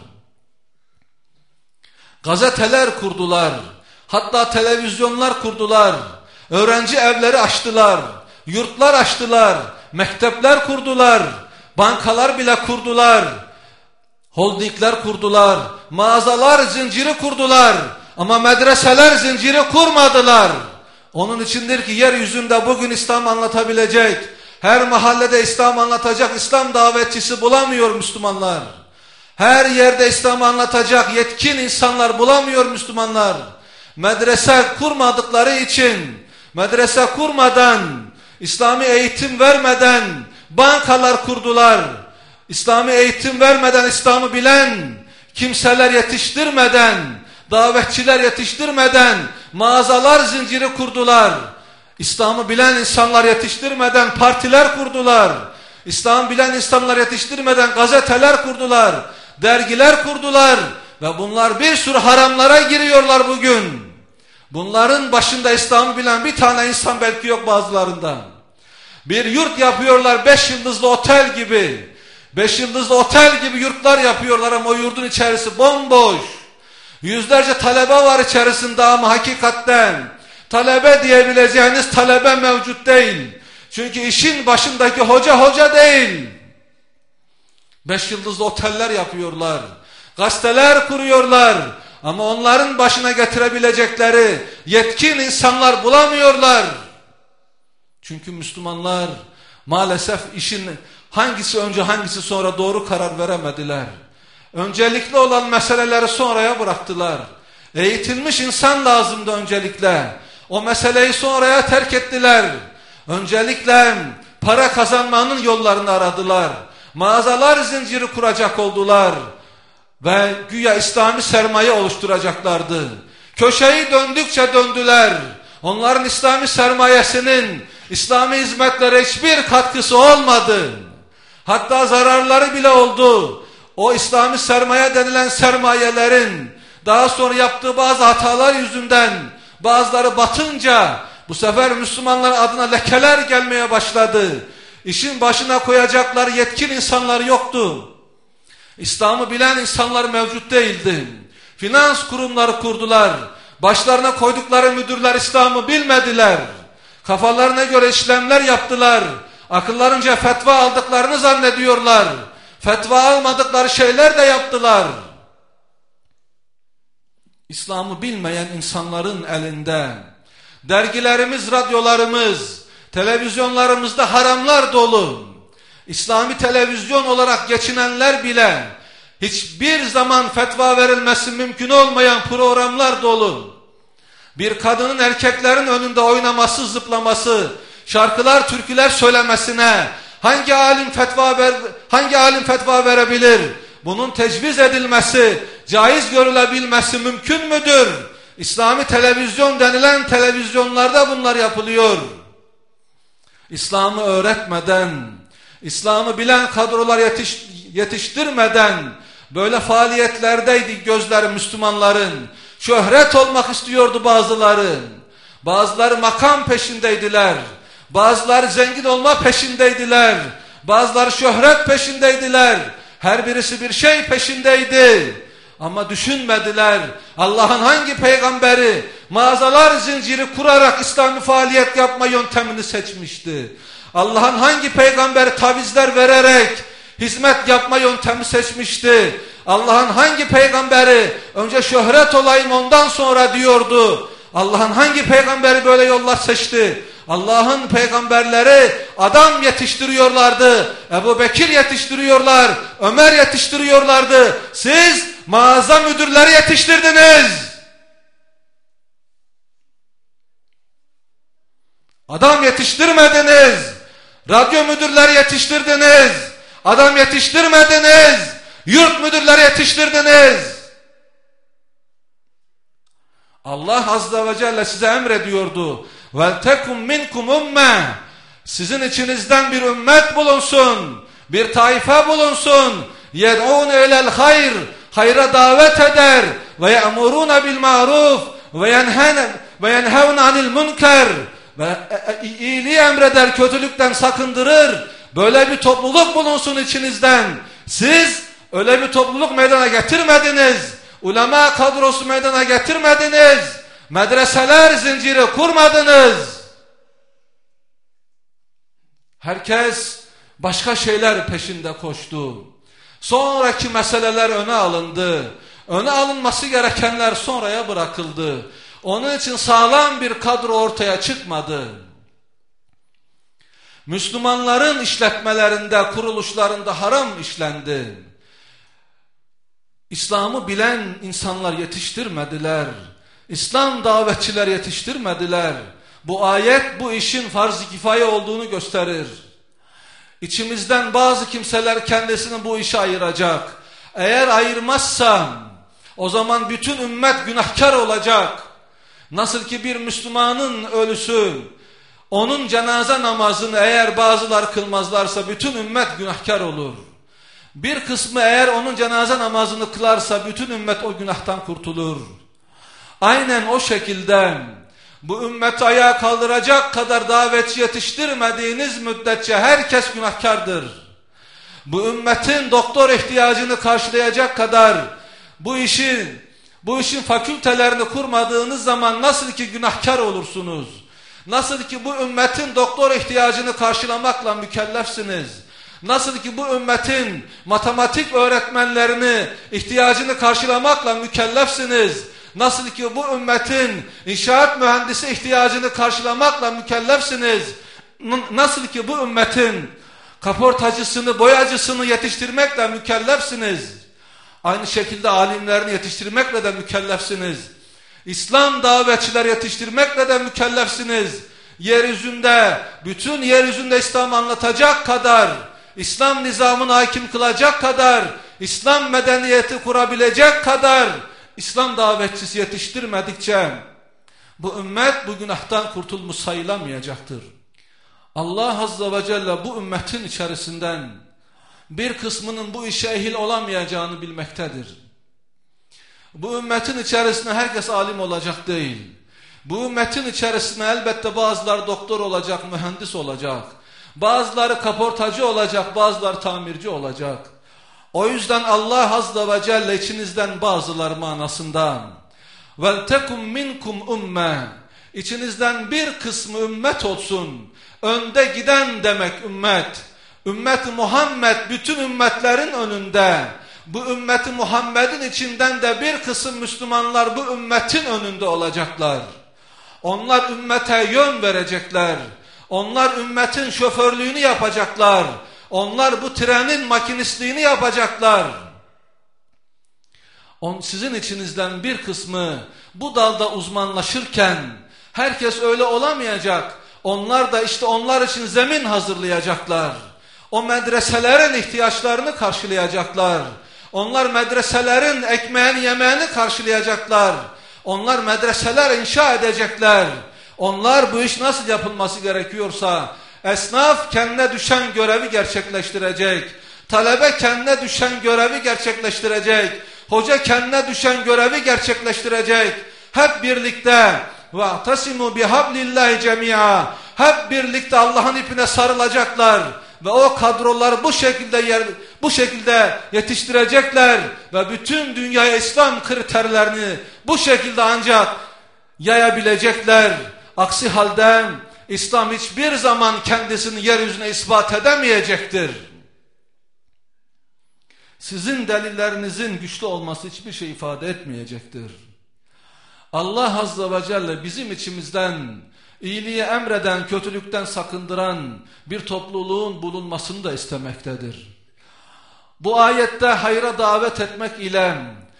Gazeteler kurdular, hatta televizyonlar kurdular, öğrenci evleri açtılar, yurtlar açtılar, mektepler kurdular, bankalar bile kurdular, holdingler kurdular, mağazalar zinciri kurdular ama medreseler zinciri kurmadılar. Onun içindir ki yeryüzünde bugün İslam anlatabilecek, her mahallede İslam anlatacak İslam davetçisi bulamıyor Müslümanlar. Her yerde İslam anlatacak yetkin insanlar bulamıyor Müslümanlar. Medrese kurmadıkları için, medrese kurmadan, İslami eğitim vermeden bankalar kurdular. İslami eğitim vermeden, İslam'ı bilen kimseler yetiştirmeden, davetçiler yetiştirmeden mağazalar zinciri kurdular. İslam'ı bilen insanlar yetiştirmeden partiler kurdular. İslam'ı bilen insanlar yetiştirmeden gazeteler kurdular, dergiler kurdular ve bunlar bir sürü haramlara giriyorlar bugün. Bunların başında İslam'ı bilen bir tane insan belki yok bazılarında. Bir yurt yapıyorlar, beş yıldızlı otel gibi. Beş yıldızlı otel gibi yurtlar yapıyorlar ama o yurdun içerisi bomboş. Yüzlerce talebe var içerisinde ama hakikatten talebe diyebileceğiniz talebe mevcut değil. Çünkü işin başındaki hoca hoca değil. Beş yıldızlı oteller yapıyorlar. Gazeteler kuruyorlar. Ama onların başına getirebilecekleri yetkin insanlar bulamıyorlar. Çünkü Müslümanlar maalesef işin hangisi önce hangisi sonra doğru karar veremediler. Öncelikli olan meseleleri sonraya bıraktılar. Eğitilmiş insan lazımdı öncelikle. O meseleyi sonraya terk ettiler. Öncelikle para kazanmanın yollarını aradılar. Mağazalar zinciri kuracak oldular. Ve güya İslami sermaye oluşturacaklardı. Köşeyi döndükçe döndüler. Onların İslami sermayesinin İslami hizmetlere hiçbir katkısı olmadı. Hatta zararları bile oldu. O İslami sermaye denilen sermayelerin daha sonra yaptığı bazı hatalar yüzünden bazıları batınca bu sefer Müslümanlar adına lekeler gelmeye başladı. İşin başına koyacakları yetkin insanlar yoktu. İslam'ı bilen insanlar mevcut değildi. Finans kurumları kurdular. Başlarına koydukları müdürler İslam'ı bilmediler. Kafalarına göre işlemler yaptılar. Akıllarınca fetva aldıklarını zannediyorlar. Fetva almadıkları şeyler de yaptılar. İslam'ı bilmeyen insanların elinde dergilerimiz, radyolarımız, televizyonlarımızda haramlar dolu. İslami televizyon olarak geçinenler bile hiçbir zaman fetva verilmesi mümkün olmayan programlar dolu. Bir kadının erkeklerin önünde oynaması, zıplaması, şarkılar, türküler söylemesine hangi alim fetva ver, hangi alim fetva verebilir? Bunun tecviz edilmesi, caiz görülebilmesi mümkün müdür? İslami televizyon denilen televizyonlarda bunlar yapılıyor. İslam'ı öğretmeden, İslam'ı bilen kadrolar yetiş, yetiştirmeden böyle faaliyetlerdeydi gözler Müslümanların. Şöhret olmak istiyordu bazıları. Bazıları makam peşindeydiler. Bazıları zengin olma peşindeydiler. Bazıları şöhret peşindeydiler. Her birisi bir şey peşindeydi. Ama düşünmediler. Allah'ın hangi peygamberi mağazalar zinciri kurarak İslami faaliyet yapma yöntemini seçmişti? Allah'ın hangi peygamberi tavizler vererek hizmet yapma yöntemi seçmişti? Allah'ın hangi peygamberi önce şöhret olayım ondan sonra diyordu? Allah'ın hangi peygamberi böyle yollar seçti? Allah'ın peygamberleri adam yetiştiriyorlardı. Ebu Bekir yetiştiriyorlar. Ömer yetiştiriyorlardı. Siz mağaza müdürleri yetiştirdiniz. Adam yetiştirmediniz. Radyo müdürleri yetiştirdiniz. Adam yetiştirmediniz. Yurt müdürleri yetiştirdiniz. Allah Azze ve Celle size emrediyordu. وَلْتَكُمْ مِنْكُمْ اُمَّةً Sizin içinizden bir ümmet bulunsun. Bir taife bulunsun. يَدْعُونَ اِلَى الْخَيْرِ Hayra davet eder. وَيَأْمُرُونَ بِالْمَعْرُوفِ وَيَنْهَوْنَ عَنِ الْمُنْكَرِ Ve iyiliği emreder, kötülükten sakındırır. Böyle bir topluluk bulunsun içinizden. Siz öyle bir topluluk meydana getirmediniz. Ulema kadrosu meydana getirmediniz. Medreseler zinciri kurmadınız. Herkes başka şeyler peşinde koştu. Sonraki meseleler öne alındı. Öne alınması gerekenler sonraya bırakıldı. Onun için sağlam bir kadro ortaya çıkmadı. Müslümanların işletmelerinde, kuruluşlarında haram işlendi. İslam'ı bilen insanlar yetiştirmediler. İslam davetçiler yetiştirmediler. Bu ayet bu işin farz-ı kifaye olduğunu gösterir. İçimizden bazı kimseler kendisini bu işe ayıracak. Eğer ayırmazsam o zaman bütün ümmet günahkar olacak. Nasıl ki bir Müslümanın ölüsü, onun cenaze namazını eğer bazılar kılmazlarsa bütün ümmet günahkar olur. Bir kısmı eğer onun cenaze namazını kılarsa bütün ümmet o günahtan kurtulur. Aynen o şekilde bu ümmeti ayağa kaldıracak kadar davetçi yetiştirmediğiniz müddetçe herkes günahkardır. Bu ümmetin doktor ihtiyacını karşılayacak kadar bu işin, bu işin fakültelerini kurmadığınız zaman nasıl ki günahkar olursunuz? Nasıl ki bu ümmetin doktor ihtiyacını karşılamakla mükellefsiniz? Nasıl ki bu ümmetin matematik öğretmenlerini ihtiyacını karşılamakla mükellefsiniz? Nasıl ki bu ümmetin inşaat mühendisi ihtiyacını karşılamakla mükellefsiniz? Nasıl ki bu ümmetin kaportacısını, boyacısını yetiştirmekle mükellefsiniz? Aynı şekilde alimlerini yetiştirmekle de mükellefsiniz. İslam davetçiler yetiştirmekle de mükellefsiniz. Yeryüzünde, bütün yeryüzünde İslam anlatacak kadar, İslam nizamını hakim kılacak kadar, İslam medeniyeti kurabilecek kadar İslam davetçisi yetiştirmedikçe bu ümmet bu günahtan kurtulmuş sayılamayacaktır. Allah Azze ve Celle bu ümmetin içerisinden bir kısmının bu işe ehil olamayacağını bilmektedir. Bu ümmetin içerisinde herkes alim olacak değil. Bu ümmetin içerisinde elbette bazıları doktor olacak, mühendis olacak. Bazıları kaportacı olacak, bazıları tamirci olacak. O yüzden Allah Azze ve Celle içinizden bazıları manasında وَلْتَكُمْ مِنْكُمْ اُمَّةً İçinizden bir kısmı ümmet olsun. Önde giden demek ümmet. Ümmet-i Muhammed bütün ümmetlerin önünde. Bu ümmeti Muhammed'in içinden de bir kısım Müslümanlar bu ümmetin önünde olacaklar. Onlar ümmete yön verecekler. Onlar ümmetin şoförlüğünü yapacaklar. Onlar bu trenin makinistliğini yapacaklar. On, sizin içinizden bir kısmı bu dalda uzmanlaşırken herkes öyle olamayacak. Onlar da işte onlar için zemin hazırlayacaklar. O medreselerin ihtiyaçlarını karşılayacaklar. Onlar medreselerin ekmeğini yemeğini karşılayacaklar. Onlar medreseler inşa edecekler. Onlar bu iş nasıl yapılması gerekiyorsa esnaf kendine düşen görevi gerçekleştirecek. Talebe kendine düşen görevi gerçekleştirecek. Hoca kendine düşen görevi gerçekleştirecek. Hep birlikte وَاَعْتَسِمُوا بِحَبْلِ اللّٰهِ جَمِيعًا Hep birlikte Allah'ın ipine sarılacaklar. Ve o kadroları bu şekilde yer, bu şekilde yetiştirecekler. Ve bütün dünyaya İslam kriterlerini bu şekilde ancak yayabilecekler. Aksi halde İslam hiçbir zaman kendisini yeryüzüne ispat edemeyecektir. Sizin delillerinizin güçlü olması hiçbir şey ifade etmeyecektir. Allah Azze ve Celle bizim içimizden iyiliği emreden, kötülükten sakındıran bir topluluğun bulunmasını da istemektedir. Bu ayette hayra davet etmek ile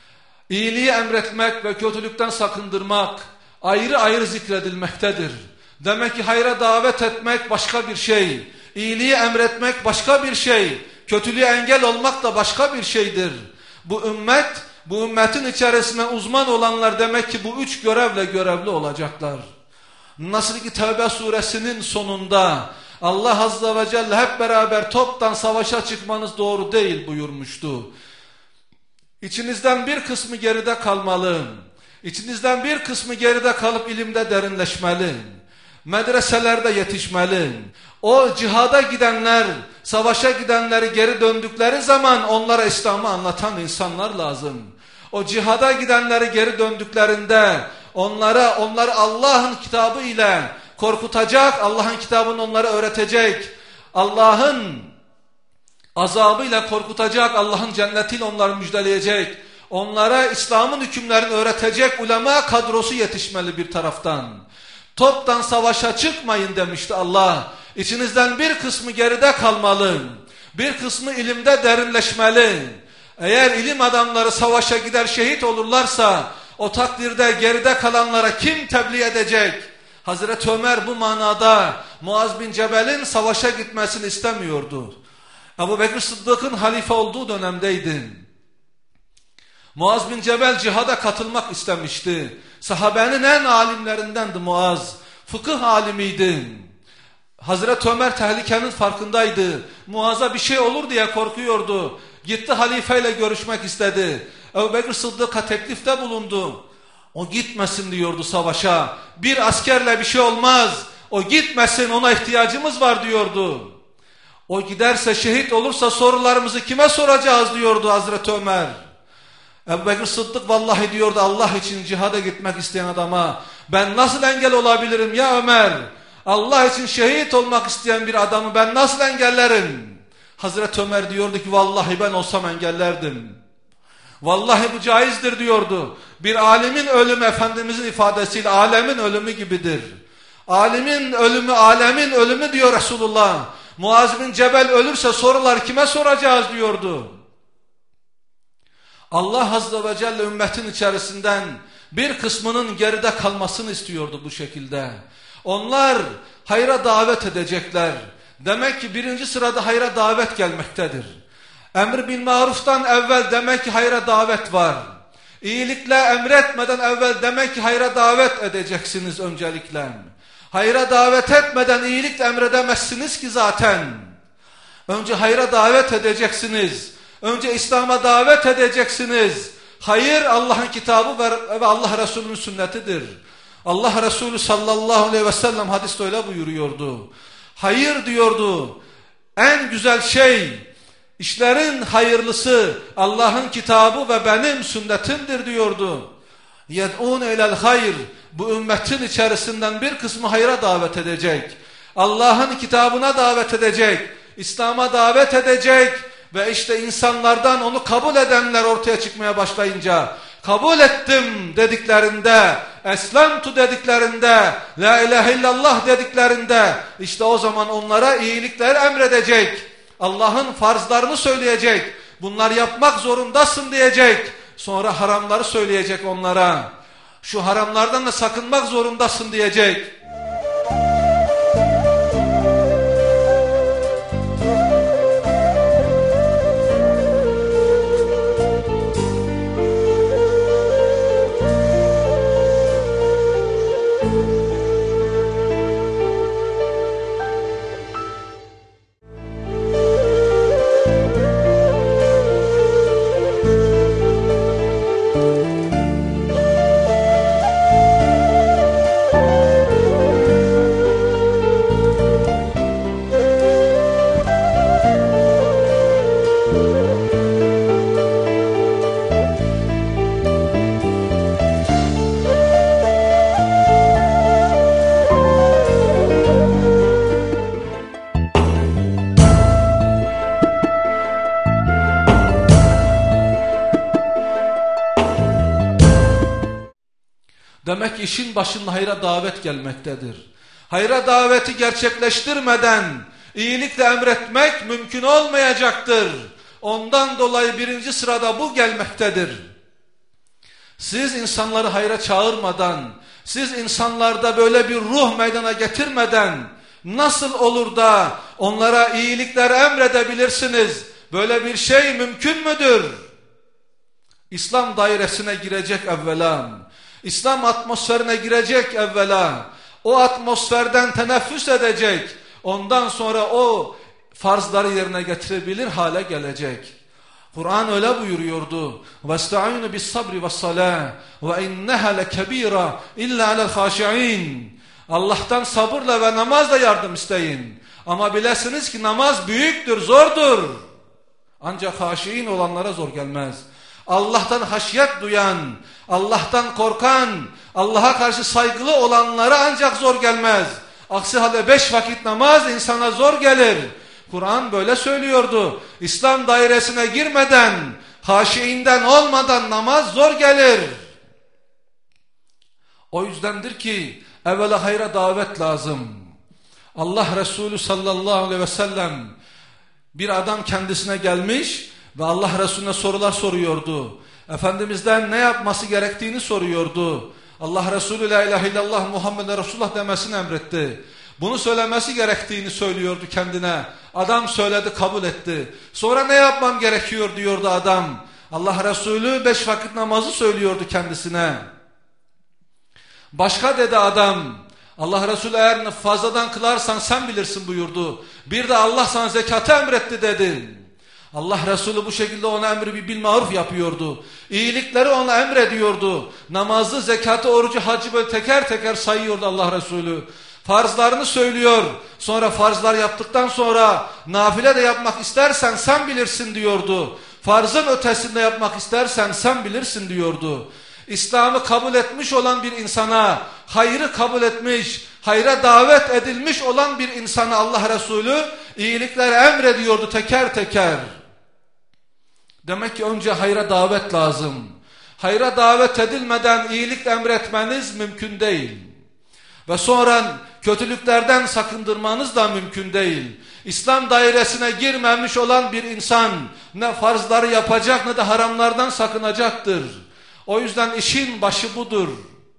iyiliği emretmek ve kötülükten sakındırmak ayrı ayrı zikredilmektedir. Demek ki hayra davet etmek başka bir şey. İyiliği emretmek başka bir şey. Kötülüğe engel olmak da başka bir şeydir. Bu ümmet, bu ümmetin içerisinde uzman olanlar demek ki bu üç görevle görevli olacaklar. Nasıl ki Tevbe suresinin sonunda Allah Azze ve Celle hep beraber toptan savaşa çıkmanız doğru değil buyurmuştu. İçinizden bir kısmı geride kalmalı. İçinizden bir kısmı geride kalıp ilimde derinleşmeli. Medreselerde yetişmeli. O cihada gidenler, savaşa gidenleri geri döndükleri zaman onlara İslam'ı anlatan insanlar lazım. O cihada gidenleri geri döndüklerinde onlara, onları Allah'ın kitabı ile korkutacak, Allah'ın kitabını onlara öğretecek, Allah'ın azabıyla korkutacak, Allah'ın cennetiyle onları müjdeleyecek, onlara İslam'ın hükümlerini öğretecek ulema kadrosu yetişmeli bir taraftan. Toptan savaşa çıkmayın demişti Allah. İçinizden bir kısmı geride kalmalı, bir kısmı ilimde derinleşmeli. Eğer ilim adamları savaşa gider şehit olurlarsa o takdirde geride kalanlara kim tebliğ edecek? Hazreti Ömer bu manada Muaz bin Cebel'in savaşa gitmesini istemiyordu. Ebu Bekir Sıddık'ın halife olduğu dönemdeydi. Muaz bin Cebel cihada katılmak istemişti. Sahabenin en alimlerindendi Muaz. Fıkıh alimiydi. Hazreti Ömer tehlikenin farkındaydı. Muaz'a bir şey olur diye korkuyordu. Gitti halifeyle görüşmek istedi. Ebu Bekir Sıddık'a teklifte bulundu. O gitmesin diyordu savaşa. Bir askerle bir şey olmaz. O gitmesin, ona ihtiyacımız var diyordu. O giderse, şehit olursa sorularımızı kime soracağız diyordu Hazreti Ömer. Ebu Bekir Sıddık vallahi diyordu Allah için cihada gitmek isteyen adama ben nasıl engel olabilirim ya Ömer? Allah için şehit olmak isteyen bir adamı ben nasıl engellerim? Hazreti Ömer diyordu ki vallahi ben olsam engellerdim. Vallahi bu caizdir diyordu. Bir alimin ölümü Efendimizin ifadesiyle alemin ölümü gibidir. Alimin ölümü alemin ölümü diyor Resulullah. Muaz bin Cebel ölürse sorular kime soracağız diyordu. Allah Azze ve Celle ümmetin içerisinden bir kısmının geride kalmasını istiyordu bu şekilde. Onlar hayra davet edecekler. Demek ki birinci sırada hayra davet gelmektedir. Emr bil maruftan evvel demek ki hayra davet var. İyilikle emretmeden evvel demek ki hayra davet edeceksiniz öncelikle. Hayra davet etmeden iyilikle emredemezsiniz ki zaten. Önce hayra davet edeceksiniz. Önce İslam'a davet edeceksiniz. Hayır Allah'ın kitabı ve Allah Resulü'nün sünnetidir. Allah Resulü sallallahu aleyhi ve sellem hadiste öyle buyuruyordu. Hayır diyordu. En güzel şey, işlerin hayırlısı Allah'ın kitabı ve benim sünnetimdir diyordu. Yed'un ilel hayr. Bu ümmetin içerisinden bir kısmı hayra davet edecek. Allah'ın kitabına davet edecek. İslam'a davet edecek. Ve işte insanlardan onu kabul edenler ortaya çıkmaya başlayınca, kabul ettim dediklerinde, eslemtu dediklerinde, la ilahe illallah dediklerinde, işte o zaman onlara iyilikler emredecek. Allah'ın farzlarını söyleyecek. Bunlar yapmak zorundasın diyecek. Sonra haramları söyleyecek onlara. Şu haramlardan da sakınmak zorundasın diyecek. Demek ki işin başında hayra davet gelmektedir. Hayra daveti gerçekleştirmeden iyilikle emretmek mümkün olmayacaktır. Ondan dolayı birinci sırada bu gelmektedir. Siz insanları hayra çağırmadan, Siz insanlarda böyle bir ruh meydana getirmeden nasıl olur da onlara iyilikler emredebilirsiniz? Böyle bir şey mümkün müdür? İslam dairesine girecek evvela, İslam atmosferine girecek evvela, o atmosferden teneffüs edecek, ondan sonra o farzları yerine getirebilir hale gelecek. Kur'an öyle buyuruyordu. وَاسْتَعِينُ بِالصَّبْرِ وَالصَّلَاةِ وَاِنَّهَا لَكَب۪يرًا اِلَّا عَلَى الْخَاشِعِينَ. Allah'tan sabırla ve namazla yardım isteyin. Ama bilesiniz ki namaz büyüktür, zordur. Ancak haşiin olanlara zor gelmez. Allah'tan haşyet duyan, Allah'tan korkan, Allah'a karşı saygılı olanlara ancak zor gelmez. Aksi halde beş vakit namaz insana zor gelir. Kur'an böyle söylüyordu. İslam dairesine girmeden, haşiinden olmadan namaz zor gelir. O yüzdendir ki evvela hayra davet lazım. Allah Resulü sallallahu aleyhi ve sellem, bir adam kendisine gelmiş ve Allah Resulüne sorular soruyordu. Efendimizden ne yapması gerektiğini soruyordu. Allah Resulü la ilahe illallah Muhammed Resulullah demesini emretti. Bunu söylemesi gerektiğini söylüyordu kendine. Adam söyledi, kabul etti. Sonra ne yapmam gerekiyor diyordu adam. Allah Resulü beş vakit namazı söylüyordu kendisine. Başka dedi adam. Allah Resulü eğer fazladan kılarsan sen bilirsin buyurdu. Bir de Allah sana zekatı emretti dedi. Allah Resulü bu şekilde ona emri bir bil maruf yapıyordu. İyilikleri ona emrediyordu. Namazı, zekatı, orucu, hacı böyle teker teker sayıyordu Allah Resulü. Farzlarını söylüyor. Sonra farzlar yaptıktan sonra nafile de yapmak istersen sen bilirsin diyordu. Farzın ötesinde yapmak istersen sen bilirsin diyordu. İslam'ı kabul etmiş olan bir insana, hayrı kabul etmiş, hayra davet edilmiş olan bir insana Allah Resulü iyilikleri emrediyordu teker teker. Demek ki önce hayra davet lazım. Hayra davet edilmeden iyilik emretmeniz mümkün değil. Ve sonra kötülüklerden sakındırmanız da mümkün değil. İslam dairesine girmemiş olan bir insan ne farzları yapacak ne de haramlardan sakınacaktır. O yüzden işin başı budur.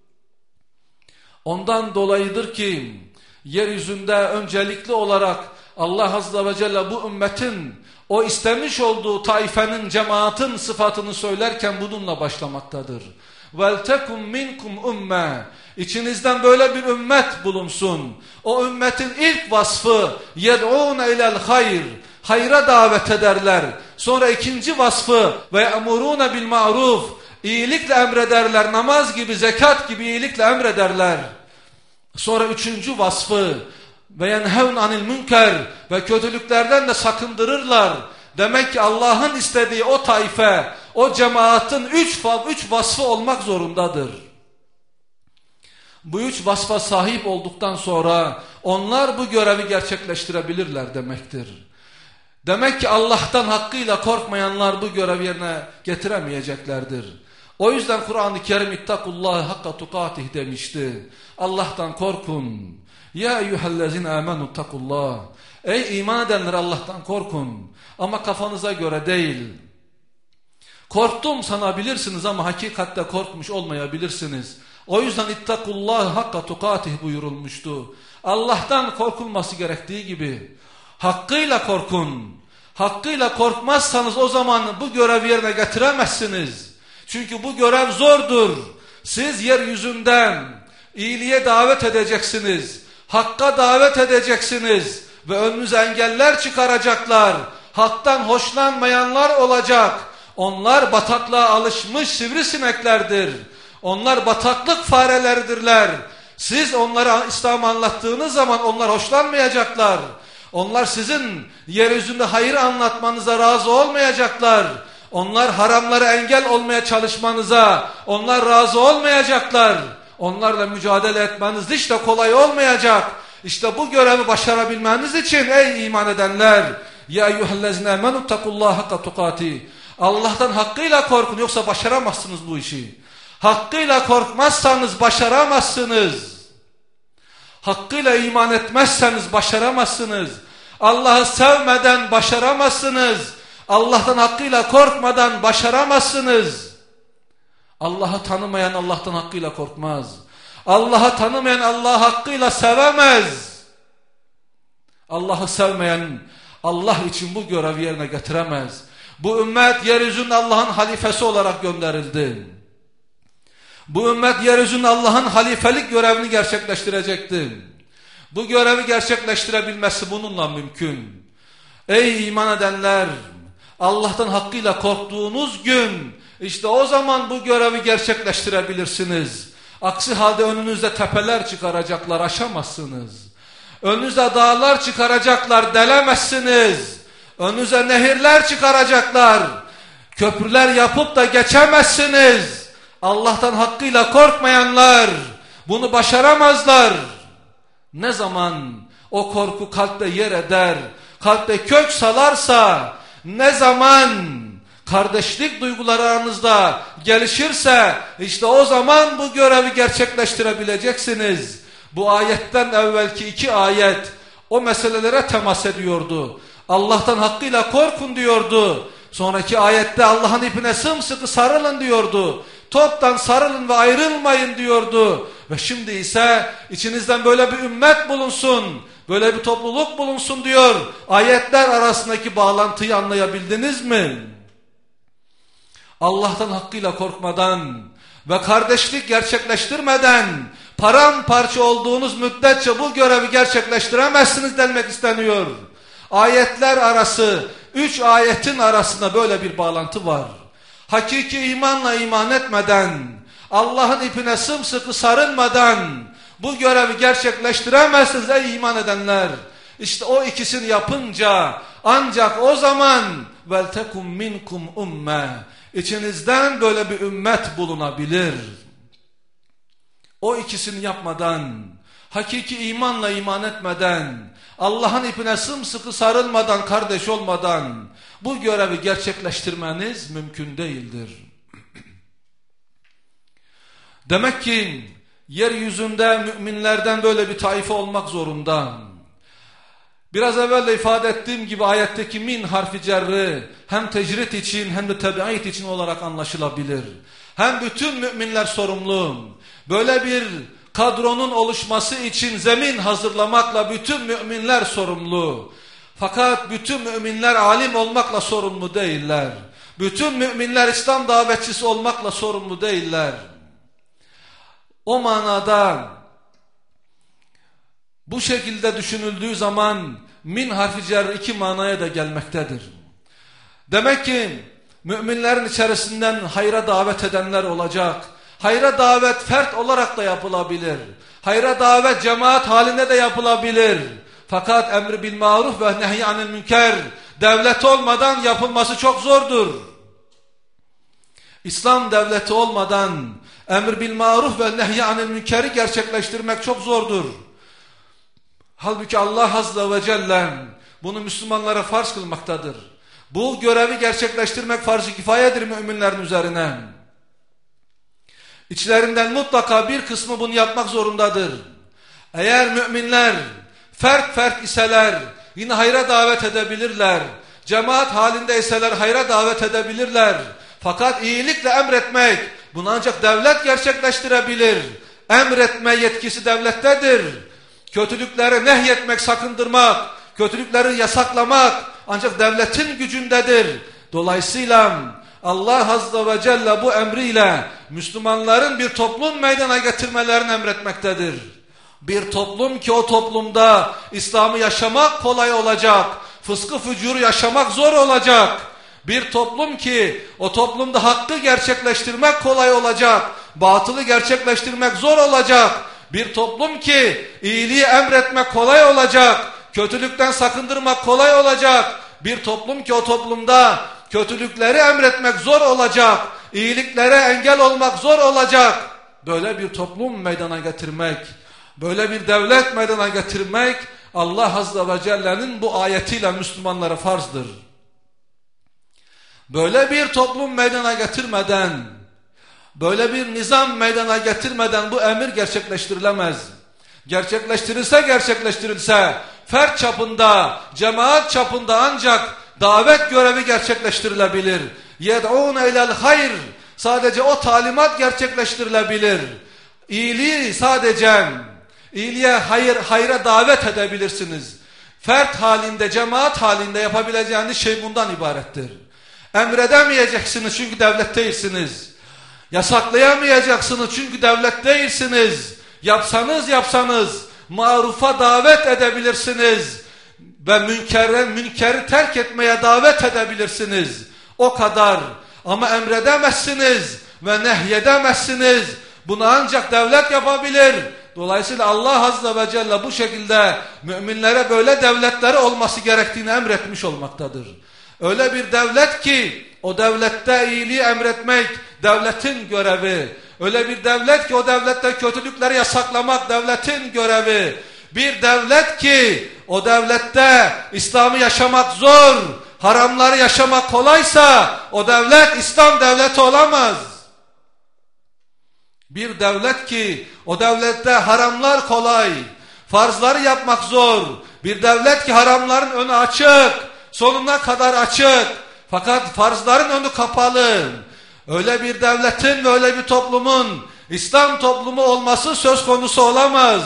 Ondan dolayıdır ki yeryüzünde öncelikli olarak Allah Azze ve Celle bu ümmetin o istemiş olduğu taifenin, cemaatin sıfatını söylerken bununla başlamaktadır. وَلْتَكُمْ مِنْكُمْ اُمَّةً. İçinizden böyle bir ümmet bulunsun. O ümmetin ilk vasfı يَدْعُونَ اِلَى الْخَيْرِ. Hayra davet ederler. Sonra ikinci vasfı وَيَأْمُرُونَ بِالْمَعْرُوفِ. İyilikle emrederler. Namaz gibi, zekat gibi iyilikle emrederler. Sonra üçüncü vasfı وَيَنْهَوْنَ عَنِ الْمُنْكَرِ. Ve kötülüklerden de sakındırırlar. Demek ki Allah'ın istediği o taife, o cemaatin üç, üç vasfı olmak zorundadır. Bu üç vasfa sahip olduktan sonra onlar bu görevi gerçekleştirebilirler demektir. Demek ki Allah'tan hakkıyla korkmayanlar bu görevi yerine getiremeyeceklerdir. O yüzden Kur'an-ı Kerim ittakullahi hakka tukatih demişti. Allah'tan korkun. Ya eyyühellezine amenu ittakullah. Ey iman edenler Allah'tan korkun. Ama kafanıza göre değil. Korktum sanabilirsiniz ama hakikatte korkmuş olmayabilirsiniz. O yüzden ittakullahi hakka tukatih buyurulmuştu. Allah'tan korkulması gerektiği gibi. Hakkıyla korkun. Hakkıyla korkmazsanız o zaman bu görevi yerine getiremezsiniz. Çünkü bu görev zordur. Siz yeryüzünden iyiliğe davet edeceksiniz. Hakka davet edeceksiniz. Ve önünüze engeller çıkaracaklar. Haktan hoşlanmayanlar olacak. Onlar bataklığa alışmış sivrisineklerdir. Onlar bataklık fareleridirler. Siz onlara İslam'ı anlattığınız zaman onlar hoşlanmayacaklar. Onlar sizin yeryüzünde hayır anlatmanıza razı olmayacaklar. Onlar haramlara engel olmaya çalışmanıza, onlar razı olmayacaklar. Onlarla mücadele etmeniz hiç de kolay olmayacak. İşte bu görevi başarabilmeniz için ey iman edenler, ya eyyühellezine amenu ittakullaha hakka tukati. Allah'tan hakkıyla korkun, yoksa başaramazsınız bu işi. Hakkıyla korkmazsanız başaramazsınız. Hakkıyla iman etmezseniz başaramazsınız. Allah'ı sevmeden başaramazsınız. Allah'tan hakkıyla korkmadan başaramazsınız. Allah'ı tanımayan Allah'tan hakkıyla korkmaz. Allah'ı tanımayan Allah'ı hakkıyla sevemez. Allah'ı sevmeyen Allah için bu görevi yerine getiremez. Bu ümmet yeryüzünde Allah'ın halifesi olarak gönderildi. Bu ümmet yeryüzünde Allah'ın halifelik görevini gerçekleştirecekti. Bu görevi gerçekleştirebilmesi bununla mümkün. Ey iman edenler! Allah'tan hakkıyla korktuğunuz gün işte o zaman bu görevi gerçekleştirebilirsiniz. Aksi halde önünüzde tepeler çıkaracaklar, aşamazsınız. Önünüze dağlar çıkaracaklar, delemezsiniz. Önünüze nehirler çıkaracaklar. Köprüler yapıp da geçemezsiniz. Allah'tan hakkıyla korkmayanlar bunu başaramazlar. Ne zaman o korku kalpte yer eder, kalpte kök salarsa, ne zaman kardeşlik duyguları aranızda gelişirse, işte o zaman bu görevi gerçekleştirebileceksiniz. Bu ayetten evvelki iki ayet o meselelere temas ediyordu. Allah'tan hakkıyla korkun diyordu. Sonraki ayette Allah'ın ipine sımsıkı sarılın diyordu. Toptan sarılın ve ayrılmayın diyordu. Ve şimdi ise içinizden böyle bir ümmet bulunsun, böyle bir topluluk bulunsun diyor. Ayetler arasındaki bağlantıyı anlayabildiniz mi? Allah'tan hakkıyla korkmadan ve kardeşlik gerçekleştirmeden paramparça olduğunuz müddetçe bu görevi gerçekleştiremezsiniz denmek isteniyor. Ayetler arası, üç ayetin arasında böyle bir bağlantı var. Hakiki imanla iman etmeden, Allah'ın ipine sımsıkı sarılmadan bu görevi gerçekleştiremezsiniz ey iman edenler. İşte o ikisini yapınca ancak o zaman veltekum minkum umme, İçinizden böyle bir ümmet bulunabilir. O ikisini yapmadan, hakiki imanla iman etmeden, Allah'ın ipine sımsıkı sarılmadan, kardeş olmadan bu görevi gerçekleştirmeniz mümkün değildir. Demek ki yeryüzünde müminlerden böyle bir taife olmak zorunda. Biraz evvel de ifade ettiğim gibi ayetteki min harfi cerri hem tecrit için hem de tebiat için olarak anlaşılabilir. Hem bütün müminler sorumlu. Böyle bir kadronun oluşması için zemin hazırlamakla bütün müminler sorumlu. Fakat bütün müminler alim olmakla sorumlu değiller. Bütün müminler İslam davetçisi olmakla sorumlu değiller. O manada bu şekilde düşünüldüğü zaman min harfi cerri iki manaya da gelmektedir. Demek ki müminlerin içerisinden hayra davet edenler olacak. Hayra davet fert olarak da yapılabilir. Hayra davet cemaat halinde de yapılabilir. Fakat emri bil maruf ve nehy anil münker devlet olmadan yapılması çok zordur. İslam devleti olmadan emri bil maruf ve nehy anil münkeri gerçekleştirmek çok zordur. Halbuki Allah Azze ve Celle bunu Müslümanlara farz kılmaktadır. Bu görevi gerçekleştirmek farz-ı kifayedir müminlerin üzerine. İçlerinden mutlaka bir kısmı bunu yapmak zorundadır. Eğer müminler fert fert iseler yine hayra davet edebilirler. Cemaat halinde iseler hayra davet edebilirler. Fakat iyilikle emretmek bunu ancak devlet gerçekleştirebilir. Emretme yetkisi devlettedir. Kötülükleri nehyetmek, sakındırmak, kötülükleri yasaklamak ancak devletin gücündedir. Dolayısıyla Allah Azze ve Celle bu emriyle Müslümanların bir toplum meydana getirmelerini emretmektedir. Bir toplum ki o toplumda İslam'ı yaşamak kolay olacak, fıskı fücuru yaşamak zor olacak. Bir toplum ki o toplumda hakkı gerçekleştirmek kolay olacak, batılı gerçekleştirmek zor olacak. Bir toplum ki iyiliği emretmek kolay olacak, kötülükten sakındırmak kolay olacak. Bir toplum ki o toplumda kötülükleri emretmek zor olacak, iyiliklere engel olmak zor olacak. Böyle bir toplum meydana getirmek, böyle bir devlet meydana getirmek Allah Azze ve Celle'nin bu ayetiyle Müslümanlara farzdır. Böyle bir toplum meydana getirmeden, böyle bir nizam meydana getirmeden bu emir gerçekleştirilemez. Gerçekleştirilse gerçekleştirilse fert çapında, cemaat çapında ancak davet görevi gerçekleştirilebilir. Yed'ûne ilel hayr, sadece o talimat gerçekleştirilebilir. iyiliği sadece iyiliğe, hayır, hayra davet edebilirsiniz. Fert halinde, cemaat halinde yapabileceğiniz şey bundan ibarettir. Emredemeyeceksiniz çünkü devlet değilsiniz. Yasaklayamayacaksınız çünkü devlet değilsiniz. Yapsanız yapsanız marufa davet edebilirsiniz. Ve münkere, münkeri terk etmeye davet edebilirsiniz. O kadar. Ama emredemezsiniz ve nehyedemezsiniz. Bunu ancak devlet yapabilir. Dolayısıyla Allah Azze ve Celle bu şekilde müminlere böyle devletleri olması gerektiğini emretmiş olmaktadır. Öyle bir devlet ki o devlette iyiliği emretmek devletin görevi. Öyle bir devlet ki o devlette kötülükleri yasaklamak devletin görevi. Bir devlet ki o devlette İslam'ı yaşamak zor, haramları yaşamak kolaysa o devlet İslam devleti olamaz. Bir devlet ki o devlette haramlar kolay, farzları yapmak zor. Bir devlet ki haramların önü açık, sonuna kadar açık. Fakat farzların önü kapalı. Öyle bir devletin ve öyle bir toplumun İslam toplumu olması söz konusu olamaz.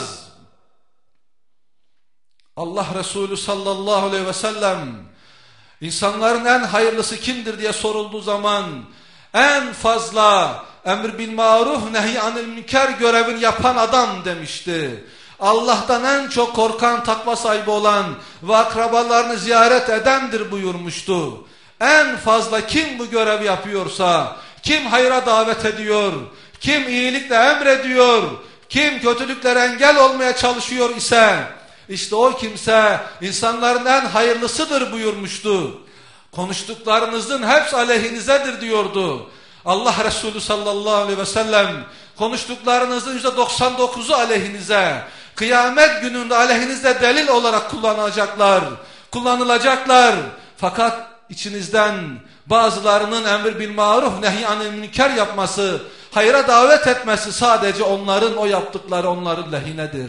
Allah Resulü sallallahu aleyhi ve sellem insanların en hayırlısı kimdir diye sorulduğu zaman en fazla emr bil maruf nehy anil münker görevini yapan adam demişti. Allah'tan en çok korkan, takva sahibi olan ve akrabalarını ziyaret edendir buyurmuştu. En fazla kim bu görevi yapıyorsa, kim hayra davet ediyor, kim iyilikle emrediyor, kim kötülüklere engel olmaya çalışıyor ise işte o kimse insanların en hayırlısıdır buyurmuştu. Konuştuklarınızın hepsi aleyhinizedir diyordu. Allah Resulü sallallahu aleyhi ve sellem konuştuklarınızın yüzde doksan dokuzu aleyhinize, kıyamet gününde aleyhinizde delil olarak kullanacaklar, kullanılacaklar. Fakat içinizden bazılarının emir bil maruf nehy anil münker yapması, hayra davet etmesi sadece onların o yaptıkları onların lehinedir.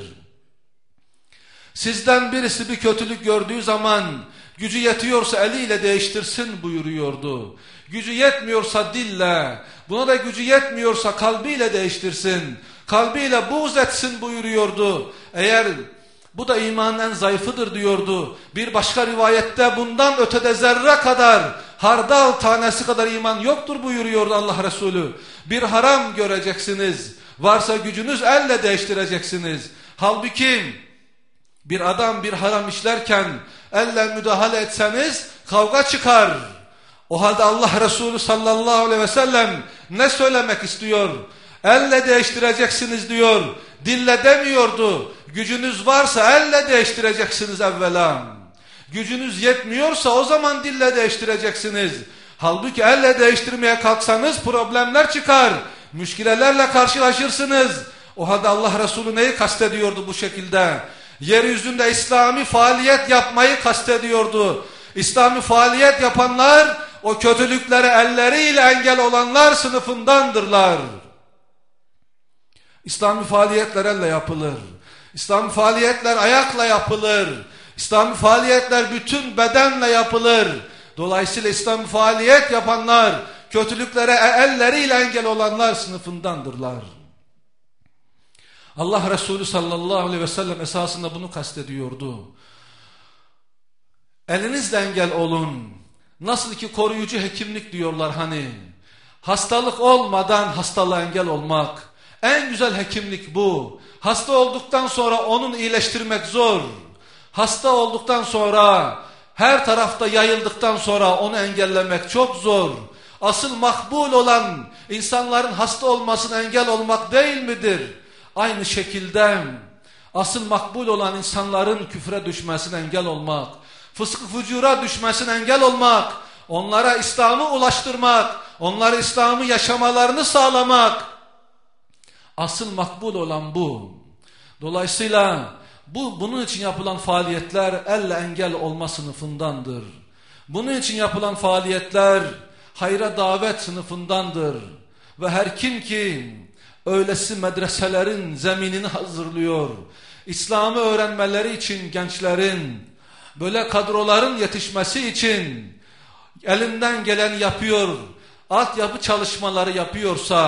Sizden birisi bir kötülük gördüğü zaman gücü yetiyorsa eliyle değiştirsin buyuruyordu. Gücü yetmiyorsa dille, buna da gücü yetmiyorsa kalbiyle değiştirsin, kalbiyle buğz etsin buyuruyordu. Eğer bu da imanın en zayıfıdır diyordu. Bir başka rivayette bundan ötede zerre kadar, hardal tanesi kadar iman yoktur buyuruyordu Allah Resulü. Bir haram göreceksiniz, varsa gücünüz elle değiştireceksiniz. Halbuki bir adam bir haram işlerken elle müdahale etseniz kavga çıkar. O halde Allah Resulü sallallahu aleyhi ve sellem ne söylemek istiyor? Elle değiştireceksiniz diyor. Dille demiyordu. Gücünüz varsa elle değiştireceksiniz evvela. Gücünüz yetmiyorsa o zaman dille değiştireceksiniz. Halbuki elle değiştirmeye kalksanız problemler çıkar. Müşkilelerle karşılaşırsınız. O halde Allah Resulü neyi kastediyordu bu şekilde? Yeryüzünde İslami faaliyet yapmayı kastediyordu. İslami faaliyet yapanlar o kötülüklere elleriyle engel olanlar sınıfındandırlar. İslami faaliyetler elle yapılır. İslami faaliyetler ayakla yapılır. İslami faaliyetler bütün bedenle yapılır. Dolayısıyla İslami faaliyet yapanlar kötülüklere elleriyle engel olanlar sınıfındandırlar. Allah Resulü sallallahu aleyhi ve sellem esasında bunu kastediyordu. Elinizle engel olun. Nasıl ki koruyucu hekimlik diyorlar hani. Hastalık olmadan hastalığa engel olmak. En güzel hekimlik bu. Hasta olduktan sonra onun iyileştirmek zor. Hasta olduktan sonra, her tarafta yayıldıktan sonra onu engellemek çok zor. Asıl makbul olan insanların hasta olmasına engel olmak değil midir? Aynı şekilde asıl makbul olan insanların küfre düşmesine engel olmak, fıskı fucura düşmesine engel olmak, onlara İslam'ı ulaştırmak, onlara İslam'ı yaşamalarını sağlamak. Asıl makbul olan bu. Dolayısıyla bu bunun için yapılan faaliyetler elle engel olma sınıfındandır. Bunun için yapılan faaliyetler hayra davet sınıfındandır. Ve her kim ki öylesi medreselerin zeminini hazırlıyor, İslam'ı öğrenmeleri için gençlerin, böyle kadroların yetişmesi için elinden geleni yapıyor, altyapı çalışmaları yapıyorsa,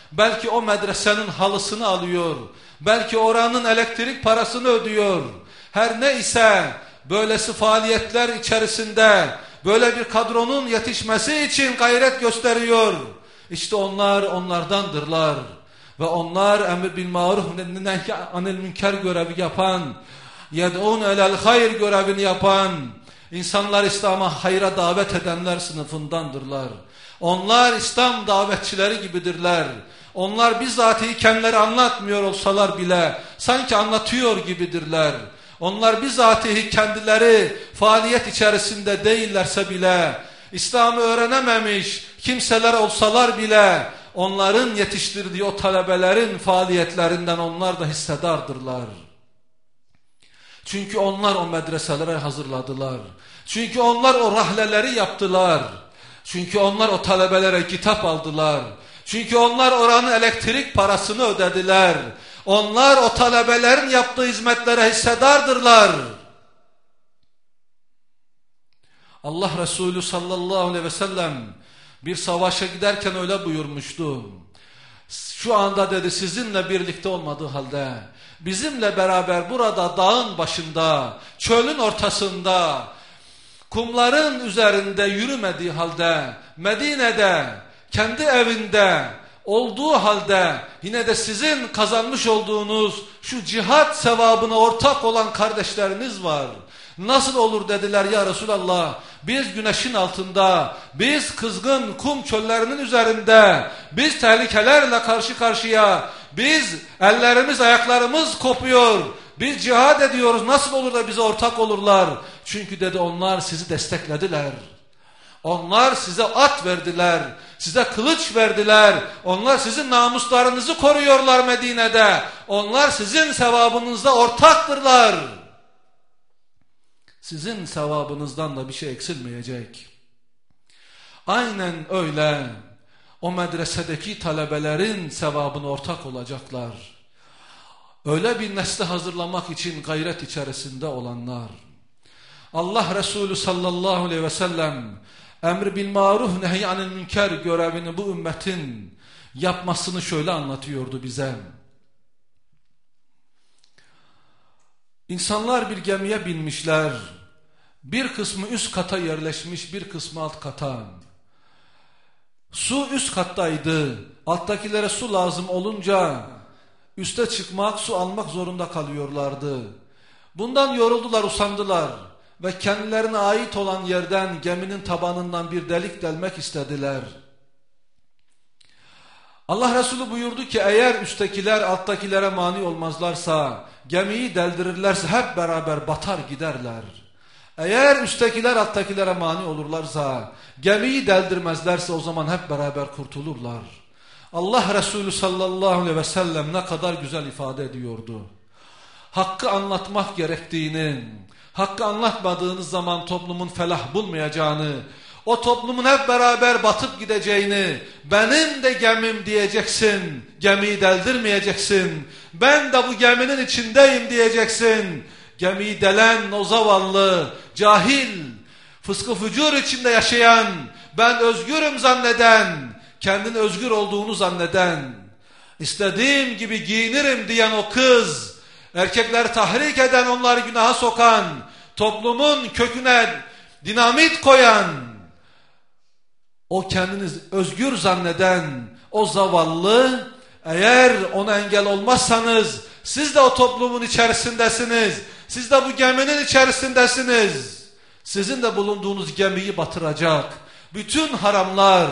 belki o medresenin halısını alıyor, belki oranın elektrik parasını ödüyor. Her ne ise böylesi faaliyetler içerisinde böyle bir kadronun yetişmesi için gayret gösteriyor. İşte onlar onlardandırlar. Ve onlar emir bil maruf nehy anil münker görevi yapan, yed'un elel hayr görevini yapan, insanlar İslam'a hayra davet edenler sınıfındandırlar. Onlar İslam davetçileri gibidirler. Onlar bizzatihi kendileri anlatmıyor olsalar bile sanki anlatıyor gibidirler. Onlar bizzatihi kendileri faaliyet içerisinde değillerse bile, İslam'ı öğrenememiş kimseler olsalar bile, onların yetiştirdiği o talebelerin faaliyetlerinden onlar da hissedardırlar. Çünkü onlar o medreselere hazırladılar. Çünkü onlar o rahleleri yaptılar. Çünkü onlar o talebelere kitap aldılar. Çünkü onlar oranın elektrik parasını ödediler. Onlar o talebelerin yaptığı hizmetlere hissedardırlar. Allah Resulü sallallahu aleyhi ve sellem bir savaşa giderken öyle buyurmuştu. Şu anda dedi sizinle birlikte olmadığı halde, bizimle beraber burada dağın başında, çölün ortasında, kumların üzerinde yürümediği halde, Medine'de, kendi evinde olduğu halde yine de sizin kazanmış olduğunuz şu cihat sevabına ortak olan kardeşleriniz var. Nasıl olur dediler ya Resulallah, biz güneşin altında, biz kızgın kum çöllerinin üzerinde, biz tehlikelerle karşı karşıya, biz ellerimiz ayaklarımız kopuyor, biz cihad ediyoruz, nasıl olur da bize ortak olurlar? Çünkü dedi onlar sizi desteklediler. Onlar size at verdiler, size kılıç verdiler, onlar sizin namuslarınızı koruyorlar Medine'de, onlar sizin sevabınızda ortaktırlar. Sizin sevabınızdan da bir şey eksilmeyecek. Aynen öyle o medresedeki talebelerin sevabına ortak olacaklar. Öyle bir nesli hazırlamak için gayret içerisinde olanlar. Allah Resulü sallallahu aleyhi ve sellem emr bil maruf nehy anil münker görevini bu ümmetin yapmasını şöyle anlatıyordu bize. İnsanlar bir gemiye binmişler. Bir kısmı üst kata yerleşmiş, bir kısmı alt kata. Su üst kattaydı. Alttakilere su lazım olunca üste çıkmak, su almak zorunda kalıyorlardı. Bundan yoruldular, usandılar ve kendilerine ait olan yerden geminin tabanından bir delik delmek istediler. Allah Resulü buyurdu ki eğer üsttekiler alttakilere mani olmazlarsa, gemiyi deldirirlerse hep beraber batar giderler. Eğer üsttekiler alttakilere mani olurlarsa, gemiyi deldirmezlerse o zaman hep beraber kurtulurlar. Allah Resulü sallallahu aleyhi ve sellem ne kadar güzel ifade ediyordu. Hakkı anlatmak gerektiğini, hakkı anlatmadığınız zaman toplumun felah bulmayacağını, o toplumun hep beraber batıp gideceğini, benim de gemim diyeceksin, gemiyi deldirmeyeceksin, ben de bu geminin içindeyim diyeceksin. Gemiyi delen o zavallı, cahil, fıskı fücur içinde yaşayan, ben özgürüm zanneden, kendini özgür olduğunu zanneden, istediğim gibi giyinirim diyen o kız, erkekleri tahrik eden, onları günaha sokan, toplumun köküne dinamit koyan, o kendini özgür zanneden o zavallı, eğer ona engel olmazsanız siz de o toplumun içerisindesiniz, siz de bu geminin içerisindesiniz. Sizin de bulunduğunuz gemiyi batıracak. Bütün haramlar,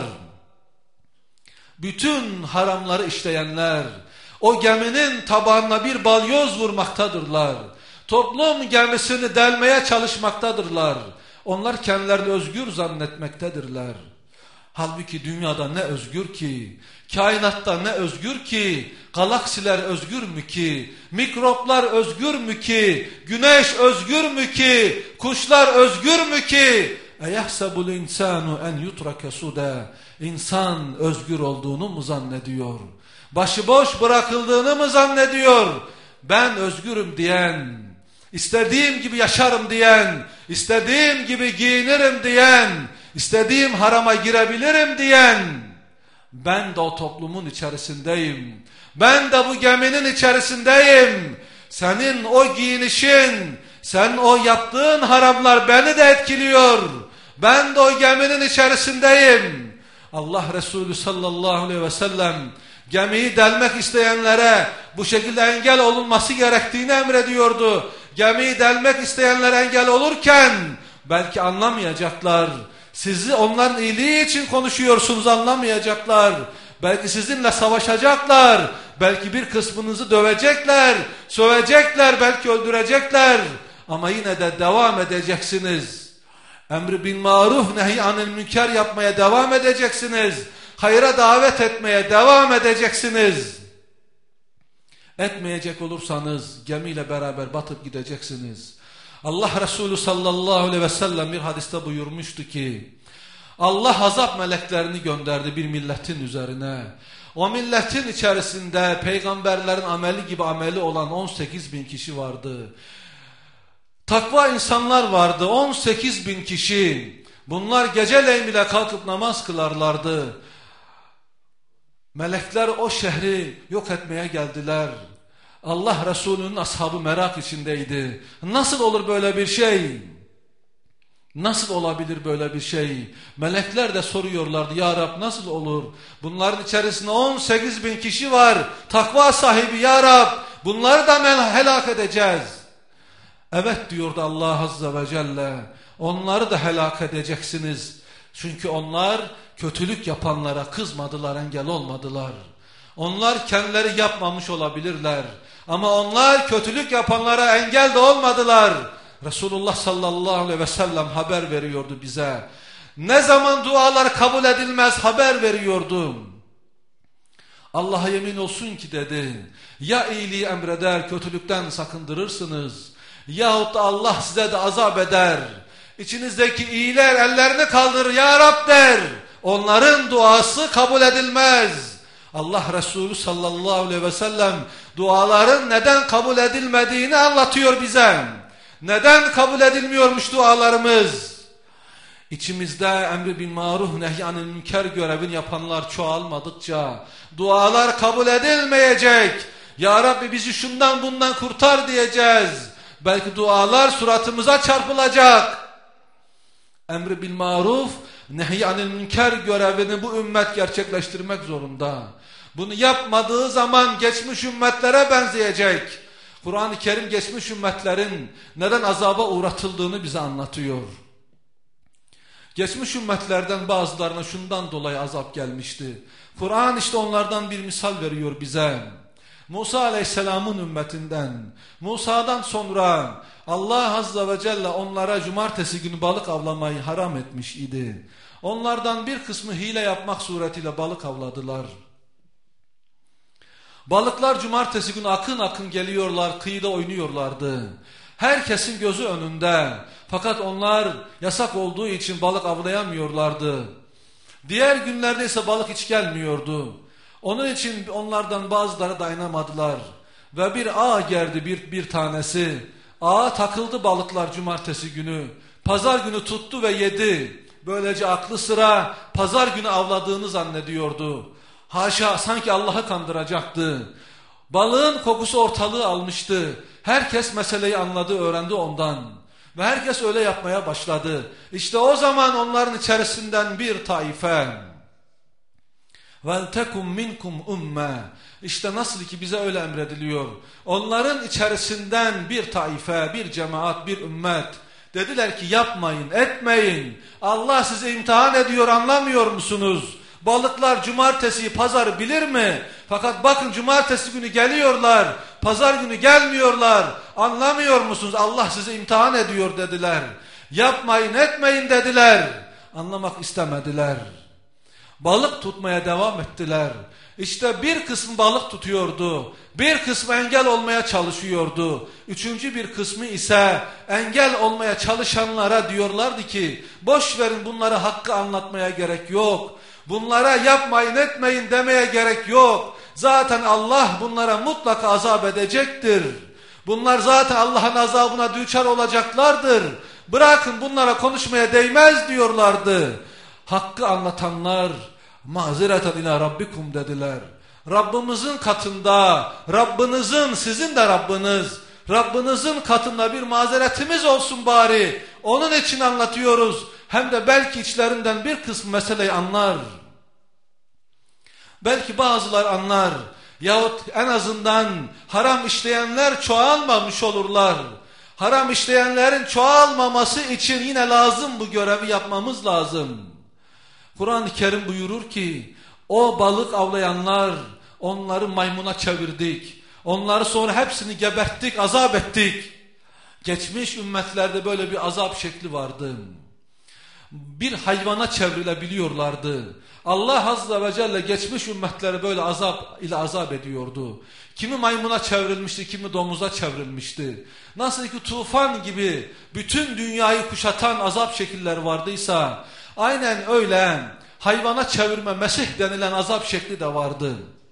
bütün haramları işleyenler o geminin tabanına bir balyoz vurmaktadırlar. Toplum gemisini delmeye çalışmaktadırlar. Onlar kendilerini özgür zannetmektedirler. Halbuki dünyada ne özgür ki, kainatta ne özgür ki, galaksiler özgür mü ki, mikroplar özgür mü ki, güneş özgür mü ki, kuşlar özgür mü ki? Eyahsebul insanu en yutrake suda. İnsan özgür olduğunu mu zannediyor? Başıboş bırakıldığını mı zannediyor? Ben özgürüm diyen, istediğim gibi yaşarım diyen, istediğim gibi giyinirim diyen, İstediğim harama girebilirim diyen Ben de o toplumun içerisindeyim. Ben de bu geminin içerisindeyim. Senin o giyinişin, sen o yaptığın haramlar beni de etkiliyor. Ben de o geminin içerisindeyim. Allah Resulü sallallahu aleyhi ve sellem gemiyi delmek isteyenlere bu şekilde engel olunması gerektiğini emrediyordu. Gemiyi delmek isteyenlere engel olurken belki anlamayacaklar. Sizi onların iyiliği için konuşuyorsunuz, anlamayacaklar. Belki sizinle savaşacaklar. Belki bir kısmınızı dövecekler, sövecekler, belki öldürecekler. Ama yine de devam edeceksiniz. Emri bil maruf, nehy anil münker yapmaya devam edeceksiniz. Hayra davet etmeye devam edeceksiniz. Etmeyecek olursanız gemiyle beraber batıp gideceksiniz. Allah Resulü sallallahu aleyhi ve sellem bir hadiste buyurmuştu ki, Allah azap meleklerini gönderdi bir milletin üzerine. O milletin içerisinde peygamberlerin ameli gibi ameli olan on sekiz bin kişi vardı. Takva insanlar vardı, on sekiz bin kişi. Bunlar geceleyin bile kalkıp namaz kılarlardı. Melekler o şehri yok etmeye geldiler. Allah Resulü'nün ashabı merak içindeydi. Nasıl olur böyle bir şey? Nasıl olabilir böyle bir şey? Melekler de soruyorlardı, ya Rab nasıl olur? Bunların içerisinde on sekiz bin kişi var. Takva sahibi, ya Rab bunları da helak edeceğiz. Evet diyordu Allah Azze ve Celle. Onları da helak edeceksiniz. Çünkü onlar kötülük yapanlara kızmadılar, engel olmadılar. Onlar kendileri yapmamış olabilirler. Ama onlar kötülük yapanlara engel de olmadılar. Resulullah sallallahu aleyhi ve sellem haber veriyordu bize. Ne zaman dualar kabul edilmez haber veriyordu. Allah'a yemin olsun ki dedi, ya iyiliği emreder, kötülükten sakındırırsınız, yahut da Allah size de azap eder. İçinizdeki iyiler ellerini kaldırır, ya Rab der. Onların duası kabul edilmez. Allah Resulü sallallahu aleyhi ve sellem duaların neden kabul edilmediğini anlatıyor bize. Neden kabul edilmiyormuş dualarımız? İçimizde emri bil maruf nehy anil münker görevini yapanlar çoğalmadıkça dualar kabul edilmeyecek. Ya Rabbi bizi şundan bundan kurtar diyeceğiz. Belki dualar suratımıza çarpılacak. Emri bil maruf nehy anil münker görevini bu ümmet gerçekleştirmek zorunda. Bunu yapmadığı zaman geçmiş ümmetlere benzeyecek. Kur'an-ı Kerim geçmiş ümmetlerin neden azaba uğratıldığını bize anlatıyor. Geçmiş ümmetlerden bazılarına şundan dolayı azap gelmişti. Kur'an işte onlardan bir misal veriyor bize. Musa Aleyhisselam'ın ümmetinden, Musa'dan sonra Allah Azze ve Celle onlara cumartesi günü balık avlamayı haram etmiş idi. Onlardan bir kısmı hile yapmak suretiyle balık avladılar. Balıklar cumartesi günü akın akın geliyorlar, kıyıda oynuyorlardı. Herkesin gözü önünde. Fakat onlar yasak olduğu için balık avlayamıyorlardı. Diğer günlerde ise balık hiç gelmiyordu. Onun için onlardan bazıları dayanamadılar. Ve bir ağa geldi bir, bir tanesi. Ağa takıldı balıklar cumartesi günü. Pazar günü tuttu ve yedi. Böylece aklı sıra pazar günü avladığını zannediyordu. Haşa, sanki Allah'ı kandıracaktı. Balığın kokusu ortalığı almıştı. Herkes meseleyi anladı, öğrendi ondan. Ve herkes öyle yapmaya başladı. İşte o zaman onların içerisinden bir taife. وَلْتَكُمْ مِنْكُمْ umme. İşte nasıl ki bize öyle emrediliyor. Onların içerisinden bir taife, bir cemaat, bir ümmet. Dediler ki yapmayın, etmeyin. Allah sizi imtihan ediyor, anlamıyor musunuz? Balıklar cumartesi, pazarı bilir mi? Fakat bakın cumartesi günü geliyorlar, pazar günü gelmiyorlar. Anlamıyor musunuz? Allah sizi imtihan ediyor dediler. Yapmayın, etmeyin dediler. Anlamak istemediler. Balık tutmaya devam ettiler. İşte bir kısmı balık tutuyordu. Bir kısmı engel olmaya çalışıyordu. Üçüncü bir kısmı ise engel olmaya çalışanlara diyorlardı ki boş verin, bunlara hakkı anlatmaya gerek yok. Bunlara yapmayın, etmeyin demeye gerek yok. Zaten Allah bunlara mutlaka azap edecektir. Bunlar zaten Allah'ın azabına düçar olacaklardır. Bırakın, bunlara konuşmaya değmez diyorlardı. Hakkı anlatanlar mazireten ila rabbikum dediler. Rabbimizin katında, Rabbinizin, sizin de Rabbiniz, Rabbinizin katında bir mazeretimiz olsun bari. Onun için anlatıyoruz. Hem de belki içlerinden bir kısmı meseleyi anlar. Belki bazılar anlar. Yahut en azından haram işleyenler çoğalmamış olurlar. Haram işleyenlerin çoğalmaması için yine lazım, bu görevi yapmamız lazım. Kur'an-ı Kerim buyurur ki, o balık avlayanlar, onları maymuna çevirdik. Onları sonra hepsini geberttik, azap ettik. Geçmiş ümmetlerde böyle bir azap şekli vardı. Bir hayvana çevrilebiliyorlardı. Allah Azze ve Celle geçmiş ümmetleri böyle azap ile azap ediyordu. Kimi maymuna çevrilmişti, kimi domuza çevrilmişti. Nasıl ki tufan gibi bütün dünyayı kuşatan azap şekilleri vardıysa, aynen öyle hayvana çevirme, Mesih denilen azap şekli de vardı.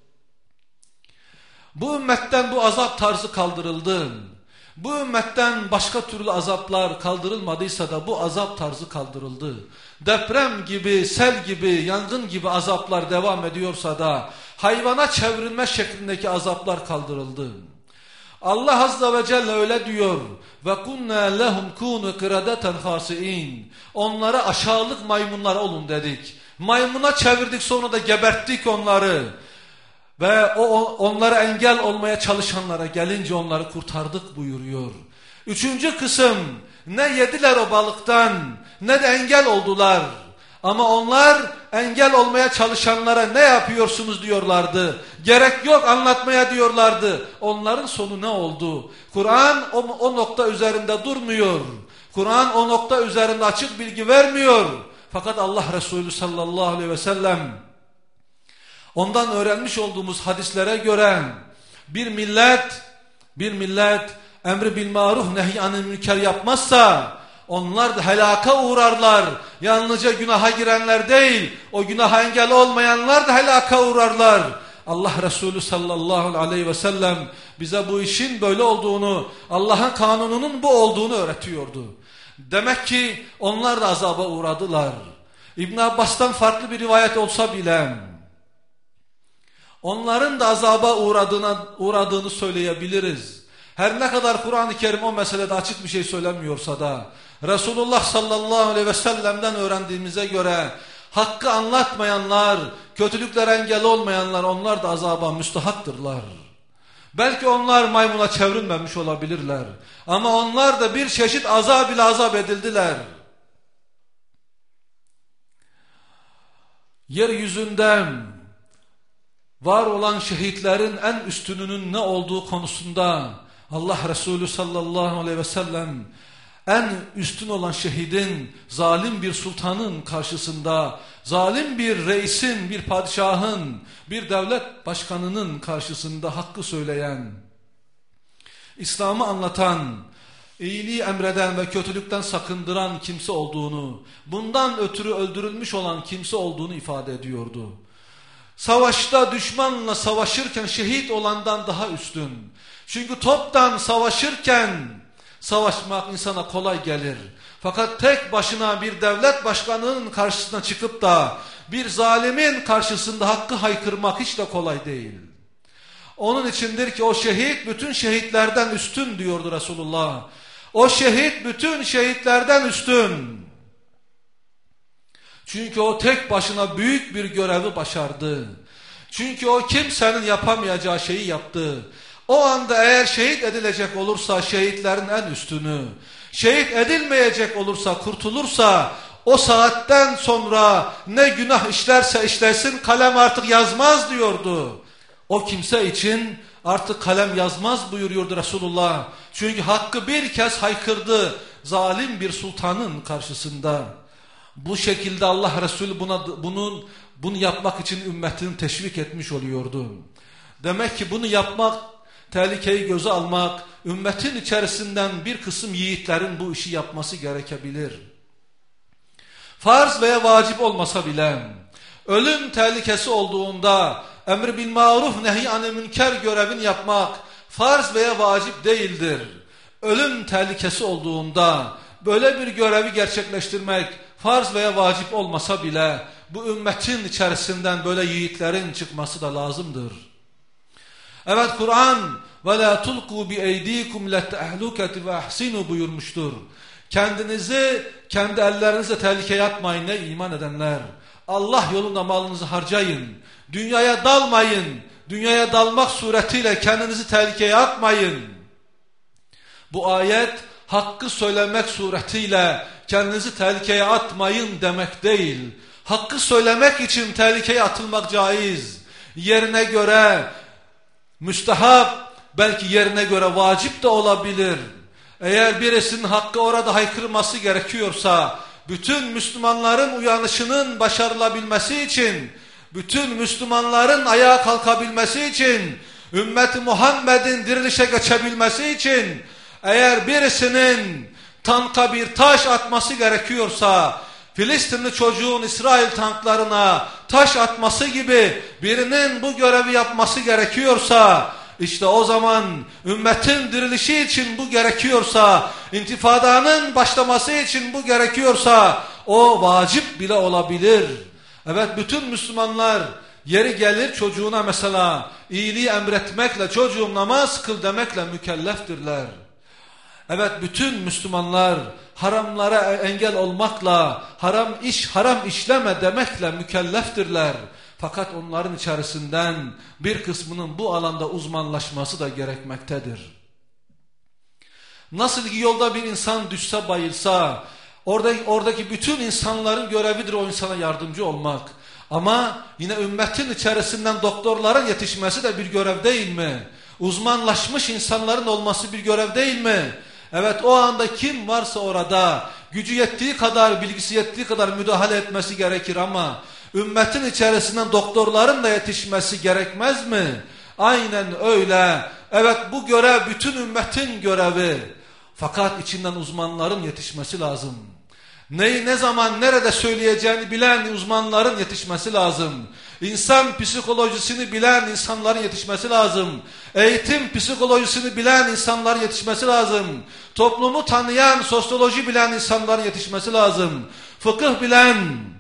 Bu ümmetten bu azap tarzı kaldırıldı. Bu ümmetten başka türlü azaplar kaldırılmadıysa da bu azap tarzı kaldırıldı. Deprem gibi, sel gibi, yangın gibi azaplar devam ediyorsa da hayvana çevrilme şeklindeki azaplar kaldırıldı. Allah Azze ve Celle öyle diyor. Ve kunna lehum kunu qiradatan khasiin. Onlara aşağılık maymunlar olun dedik. Maymuna çevirdik, sonra da geberttik onları. Ve o onlara engel olmaya çalışanlara gelince onları kurtardık buyuruyor. Üçüncü kısım, ne yediler o balıktan ne de engel oldular. Ama onlar engel olmaya çalışanlara ne yapıyorsunuz diyorlardı. Gerek yok anlatmaya diyorlardı. Onların sonu ne oldu? Kur'an o, o nokta üzerinde durmuyor. Kur'an o nokta üzerinde açık bilgi vermiyor. Fakat Allah Resulü sallallahu aleyhi ve sellem ondan öğrenmiş olduğumuz hadislere göre bir millet bir millet emri bil maruf nehy anil münker yapmazsa onlar da helaka uğrarlar. Yalnızca günaha girenler değil, o günaha engel olmayanlar da helaka uğrarlar. Allah Resulü sallallahu aleyhi ve sellem bize bu işin böyle olduğunu, Allah'ın kanununun bu olduğunu öğretiyordu. Demek ki onlar da azaba uğradılar. İbn Abbas'tan farklı bir rivayet olsa bile onların da azaba uğradığına, uğradığını söyleyebiliriz. Her ne kadar Kur'an-ı Kerim o meselede açık bir şey söylemiyorsa da Resulullah sallallahu aleyhi ve sellem'den öğrendiğimize göre hakkı anlatmayanlar, kötülükler engel olmayanlar, onlar da azaba müstahaktırlar. Belki onlar maymuna çevrilmemiş olabilirler. Ama onlar da bir çeşit azab ile azap edildiler. Yeryüzünden var olan şehitlerin en üstününün ne olduğu konusunda Allah Resulü sallallahu aleyhi ve sellem en üstün olan şehidin zalim bir sultanın karşısında, zalim bir reisin, bir padişahın, bir devlet başkanının karşısında hakkı söyleyen, İslam'ı anlatan, iyiliği emreden ve kötülükten sakındıran kimse olduğunu, bundan ötürü öldürülmüş olan kimse olduğunu ifade ediyordu. Savaşta düşmanla savaşırken şehit olandan daha üstün. Çünkü toptan savaşırken savaşmak insana kolay gelir. Fakat tek başına bir devlet başkanının karşısına çıkıp da bir zalimin karşısında hakkı haykırmak hiç de kolay değil. Onun içindir ki o şehit bütün şehitlerden üstün diyordu Resulullah. O şehit bütün şehitlerden üstün. Çünkü o tek başına büyük bir görevi başardı. Çünkü o kimsenin yapamayacağı şeyi yaptı. O anda eğer şehit edilecek olursa şehitlerin en üstünü, şehit edilmeyecek olursa, kurtulursa o saatten sonra ne günah işlerse işlesin kalem artık yazmaz diyordu. O kimse için artık kalem yazmaz buyuruyordu Resulullah. Çünkü hakkı bir kez haykırdı zalim bir sultanın karşısında. Bu şekilde Allah Resulü buna, bunun, bunu yapmak için ümmetini teşvik etmiş oluyordu. Demek ki bunu yapmak, tehlikeyi göze almak, ümmetin içerisinden bir kısım yiğitlerin bu işi yapması gerekebilir. Farz veya vacip olmasa bile, ölüm tehlikesi olduğunda emri bil maruf nehy anil münker görevini yapmak farz veya vacip değildir. Ölüm tehlikesi olduğunda böyle bir görevi gerçekleştirmek farz veya vacip olmasa bile bu ümmetin içerisinden böyle yiğitlerin çıkması da lazımdır. Evet, Kur'an ve la tulqu bi eydikum letahluket ve ahsinu buyurmuştur. Kendinizi kendi ellerinizle tehlikeye atmayın ey iman edenler. Allah yolunda malınızı harcayın. Dünyaya dalmayın. Dünyaya dalmak suretiyle kendinizi tehlikeye atmayın. Bu ayet hakkı söylemek suretiyle kendinizi tehlikeye atmayın demek değil. Hakkı söylemek için tehlikeye atılmak caiz. Yerine göre müstehap, belki yerine göre vacip de olabilir. Eğer birisinin hakkı orada haykırması gerekiyorsa, bütün Müslümanların uyanışının başarılabilmesi için, bütün Müslümanların ayağa kalkabilmesi için, ümmeti Muhammed'in dirilişe geçebilmesi için, eğer birisinin tanka bir taş atması gerekiyorsa, Filistinli çocuğun İsrail tanklarına taş atması gibi birinin bu görevi yapması gerekiyorsa, işte o zaman ümmetin dirilişi için bu gerekiyorsa, intifadanın başlaması için bu gerekiyorsa, o vacip bile olabilir. Evet, bütün Müslümanlar yeri gelir çocuğuna mesela iyiliği emretmekle, çocuğum namaz kıl demekle mükelleftirler. Evet, bütün Müslümanlar haramlara engel olmakla, haram iş, haram işleme demekle mükelleftirler. Fakat onların içerisinden bir kısmının bu alanda uzmanlaşması da gerekmektedir. Nasıl ki yolda bir insan düşse bayılsa, oradaki, oradaki bütün insanların görevidir o insana yardımcı olmak. Ama yine ümmetin içerisinden doktorların yetişmesi de bir görev değil mi? Uzmanlaşmış insanların olması bir görev değil mi? Evet, o anda kim varsa orada gücü yettiği kadar, bilgisi yettiği kadar müdahale etmesi gerekir ama ümmetin içerisinden doktorların da yetişmesi gerekmez mi? Aynen öyle. Evet, bu görev bütün ümmetin görevi. Fakat içinden uzmanların yetişmesi lazım. Neyi ne zaman nerede söyleyeceğini bilen uzmanların yetişmesi lazım. İnsan psikolojisini bilen insanların yetişmesi lazım. Eğitim psikolojisini bilen insanların yetişmesi lazım. Toplumu tanıyan, sosyoloji bilen insanların yetişmesi lazım. Fıkıh bilen,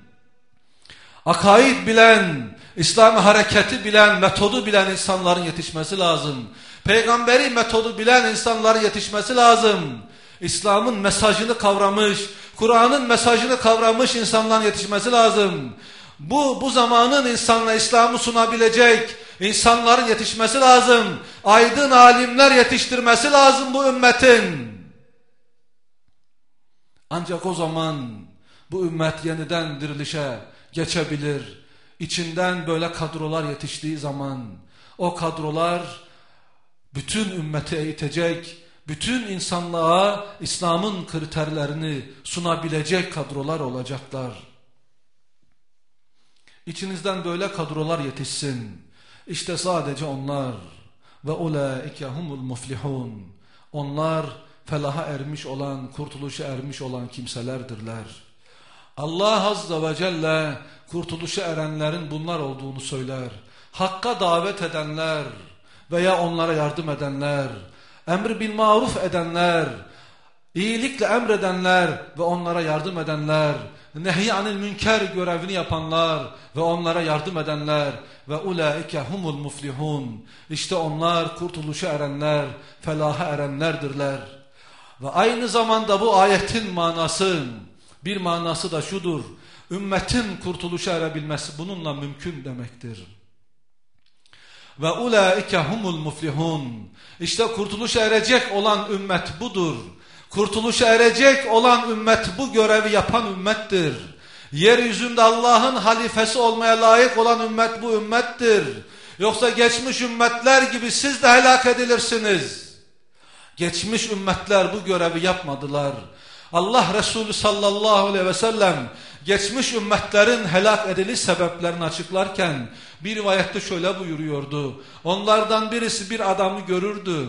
akaid bilen, İslami hareketi bilen, metodu bilen insanların yetişmesi lazım. Peygamberi metodu bilen insanların yetişmesi lazım. İslam'ın mesajını kavramış, Kur'an'ın mesajını kavramış insanların yetişmesi lazım. Bu, bu zamanın insanına İslam'ı sunabilecek insanların yetişmesi lazım. Aydın alimler yetiştirmesi lazım bu ümmetin. Ancak o zaman bu ümmet yeniden dirilişe geçebilir. İçinden böyle kadrolar yetiştiği zaman o kadrolar bütün ümmeti eğitecek, bütün insanlığa İslam'ın kriterlerini sunabilecek kadrolar olacaklar. İçinizden böyle kadrolar yetişsin. İşte sadece onlar ve ulaike humul muflihun. Onlar felaha ermiş olan, kurtuluşa ermiş olan kimselerdirler. Allah Azze ve Celle kurtuluşa erenlerin bunlar olduğunu söyler. Hakka davet edenler veya onlara yardım edenler, emr bil maruf edenler, iyilikle emredenler ve onlara yardım edenler, nehy anil münker görevini yapanlar ve onlara yardım edenler ve ulaike humul muflihun. İşte onlar kurtuluşa erenler, felaha erenlerdirler. Ve aynı zamanda bu ayetin manası, bir manası da şudur: ümmetin kurtuluşa erebilmesi bununla mümkün demektir. Ve ulaike humul muflihun. İşte kurtuluşa erecek olan ümmet budur. Kurtuluşa erecek olan ümmet bu görevi yapan ümmettir. Yeryüzünde Allah'ın halifesi olmaya layık olan ümmet bu ümmettir. Yoksa geçmiş ümmetler gibi siz de helak edilirsiniz. Geçmiş ümmetler bu görevi yapmadılar. Allah Resulü sallallahu aleyhi ve sellem geçmiş ümmetlerin helak ediliş sebeplerini açıklarken bir rivayette şöyle buyuruyordu. Onlardan birisi bir adamı görürdü.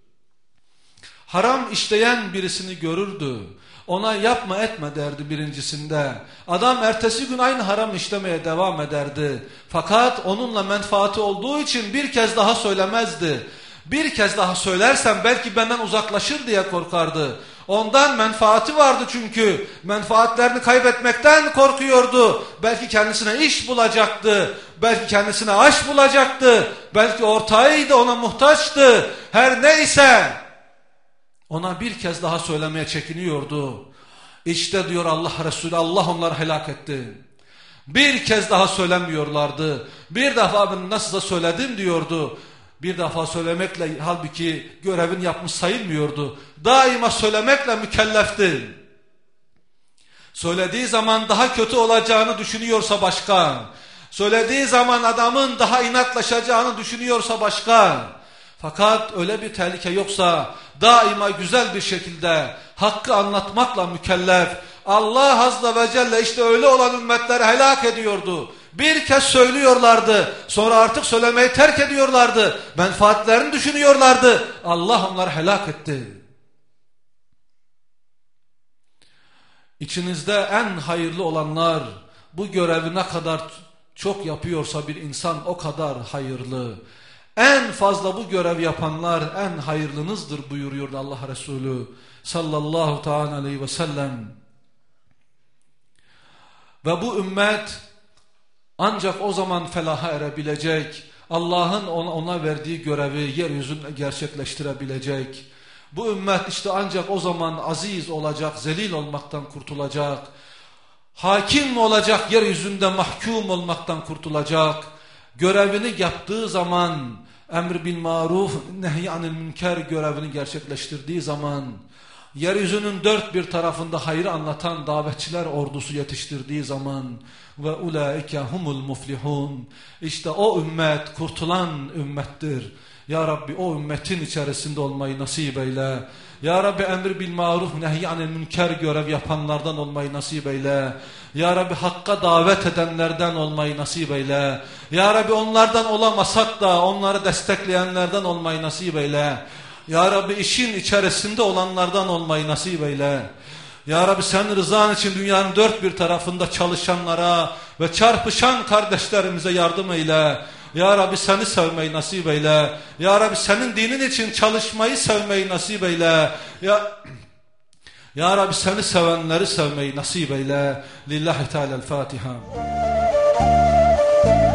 Haram işleyen birisini görürdü. Ona yapma etme derdi birincisinde. Adam ertesi gün aynı haram işlemeye devam ederdi. Fakat onunla menfaati olduğu için bir kez daha söylemezdi. Bir kez daha söylersem belki benden uzaklaşır diye korkardı. Ondan menfaati vardı çünkü. Menfaatlerini kaybetmekten korkuyordu. Belki kendisine iş bulacaktı. Belki kendisine aş bulacaktı. Belki ortağıydı, ona muhtaçtı. Her neyse ona bir kez daha söylemeye çekiniyordu. İşte diyor Allah Resulü, Allah onları helak etti. Bir kez daha söylemiyorlardı. Bir defa ben nasılsa söyledim diyordu. Bir defa söylemekle halbuki görevini yapmış sayılmıyordu. Daima söylemekle mükellefti. Söylediği zaman daha kötü olacağını düşünüyorsa başka. Söylediği zaman adamın daha inatlaşacağını düşünüyorsa başka. Fakat öyle bir tehlike yoksa daima güzel bir şekilde hakkı anlatmakla mükellef. Allah Azze ve Celle işte öyle olan ümmetleri helak ediyordu. Bir kez söylüyorlardı, sonra artık söylemeyi terk ediyorlardı. Menfaatlerini düşünüyorlardı. Allah onları helak etti. İçinizde en hayırlı olanlar bu görevi ne kadar çok yapıyorsa bir insan o kadar hayırlı. En fazla bu görevi yapanlar en hayırlınızdır buyuruyordu Allah Resulü sallallahu teala aleyhi ve sellem. Ve bu ümmet ancak o zaman felaha erebilecek, Allah'ın ona, ona verdiği görevi yeryüzünde gerçekleştirebilecek. Bu ümmet işte ancak o zaman aziz olacak, zelil olmaktan kurtulacak. Hakim olacak, yeryüzünde mahkum olmaktan kurtulacak. Görevini yaptığı zaman, emr bil maruf, nehy anil münker görevini gerçekleştirdiği zaman, yeryüzünün dört bir tarafında hayrı anlatan davetçiler ordusu yetiştirdiği zaman ve ulaike humul muflihun, işte o ümmet kurtulan ümmettir. Ya Rabbi o ümmetin içerisinde olmayı nasip eyle. Ya Rabbi emr bil maruf nehy anil münker görev yapanlardan olmayı nasip eyle. Ya Rabbi hakka davet edenlerden olmayı nasip eyle. Ya Rabbi onlardan olamasak da onları destekleyenlerden olmayı nasip eyle. Ya Rabbi işin içerisinde olanlardan olmayı nasip eyle. Ya Rabbi sen rızan için dünyanın dört bir tarafında çalışanlara ve çarpışan kardeşlerimize yardım eyle. Ya Rabbi seni sevmeyi nasip eyle. Ya Rabbi senin dinin için çalışmayı sevmeyi nasip eyle. Ya, ya Rabbi seni sevenleri sevmeyi nasip eyle. Lillahi Teala'l-Fatiha.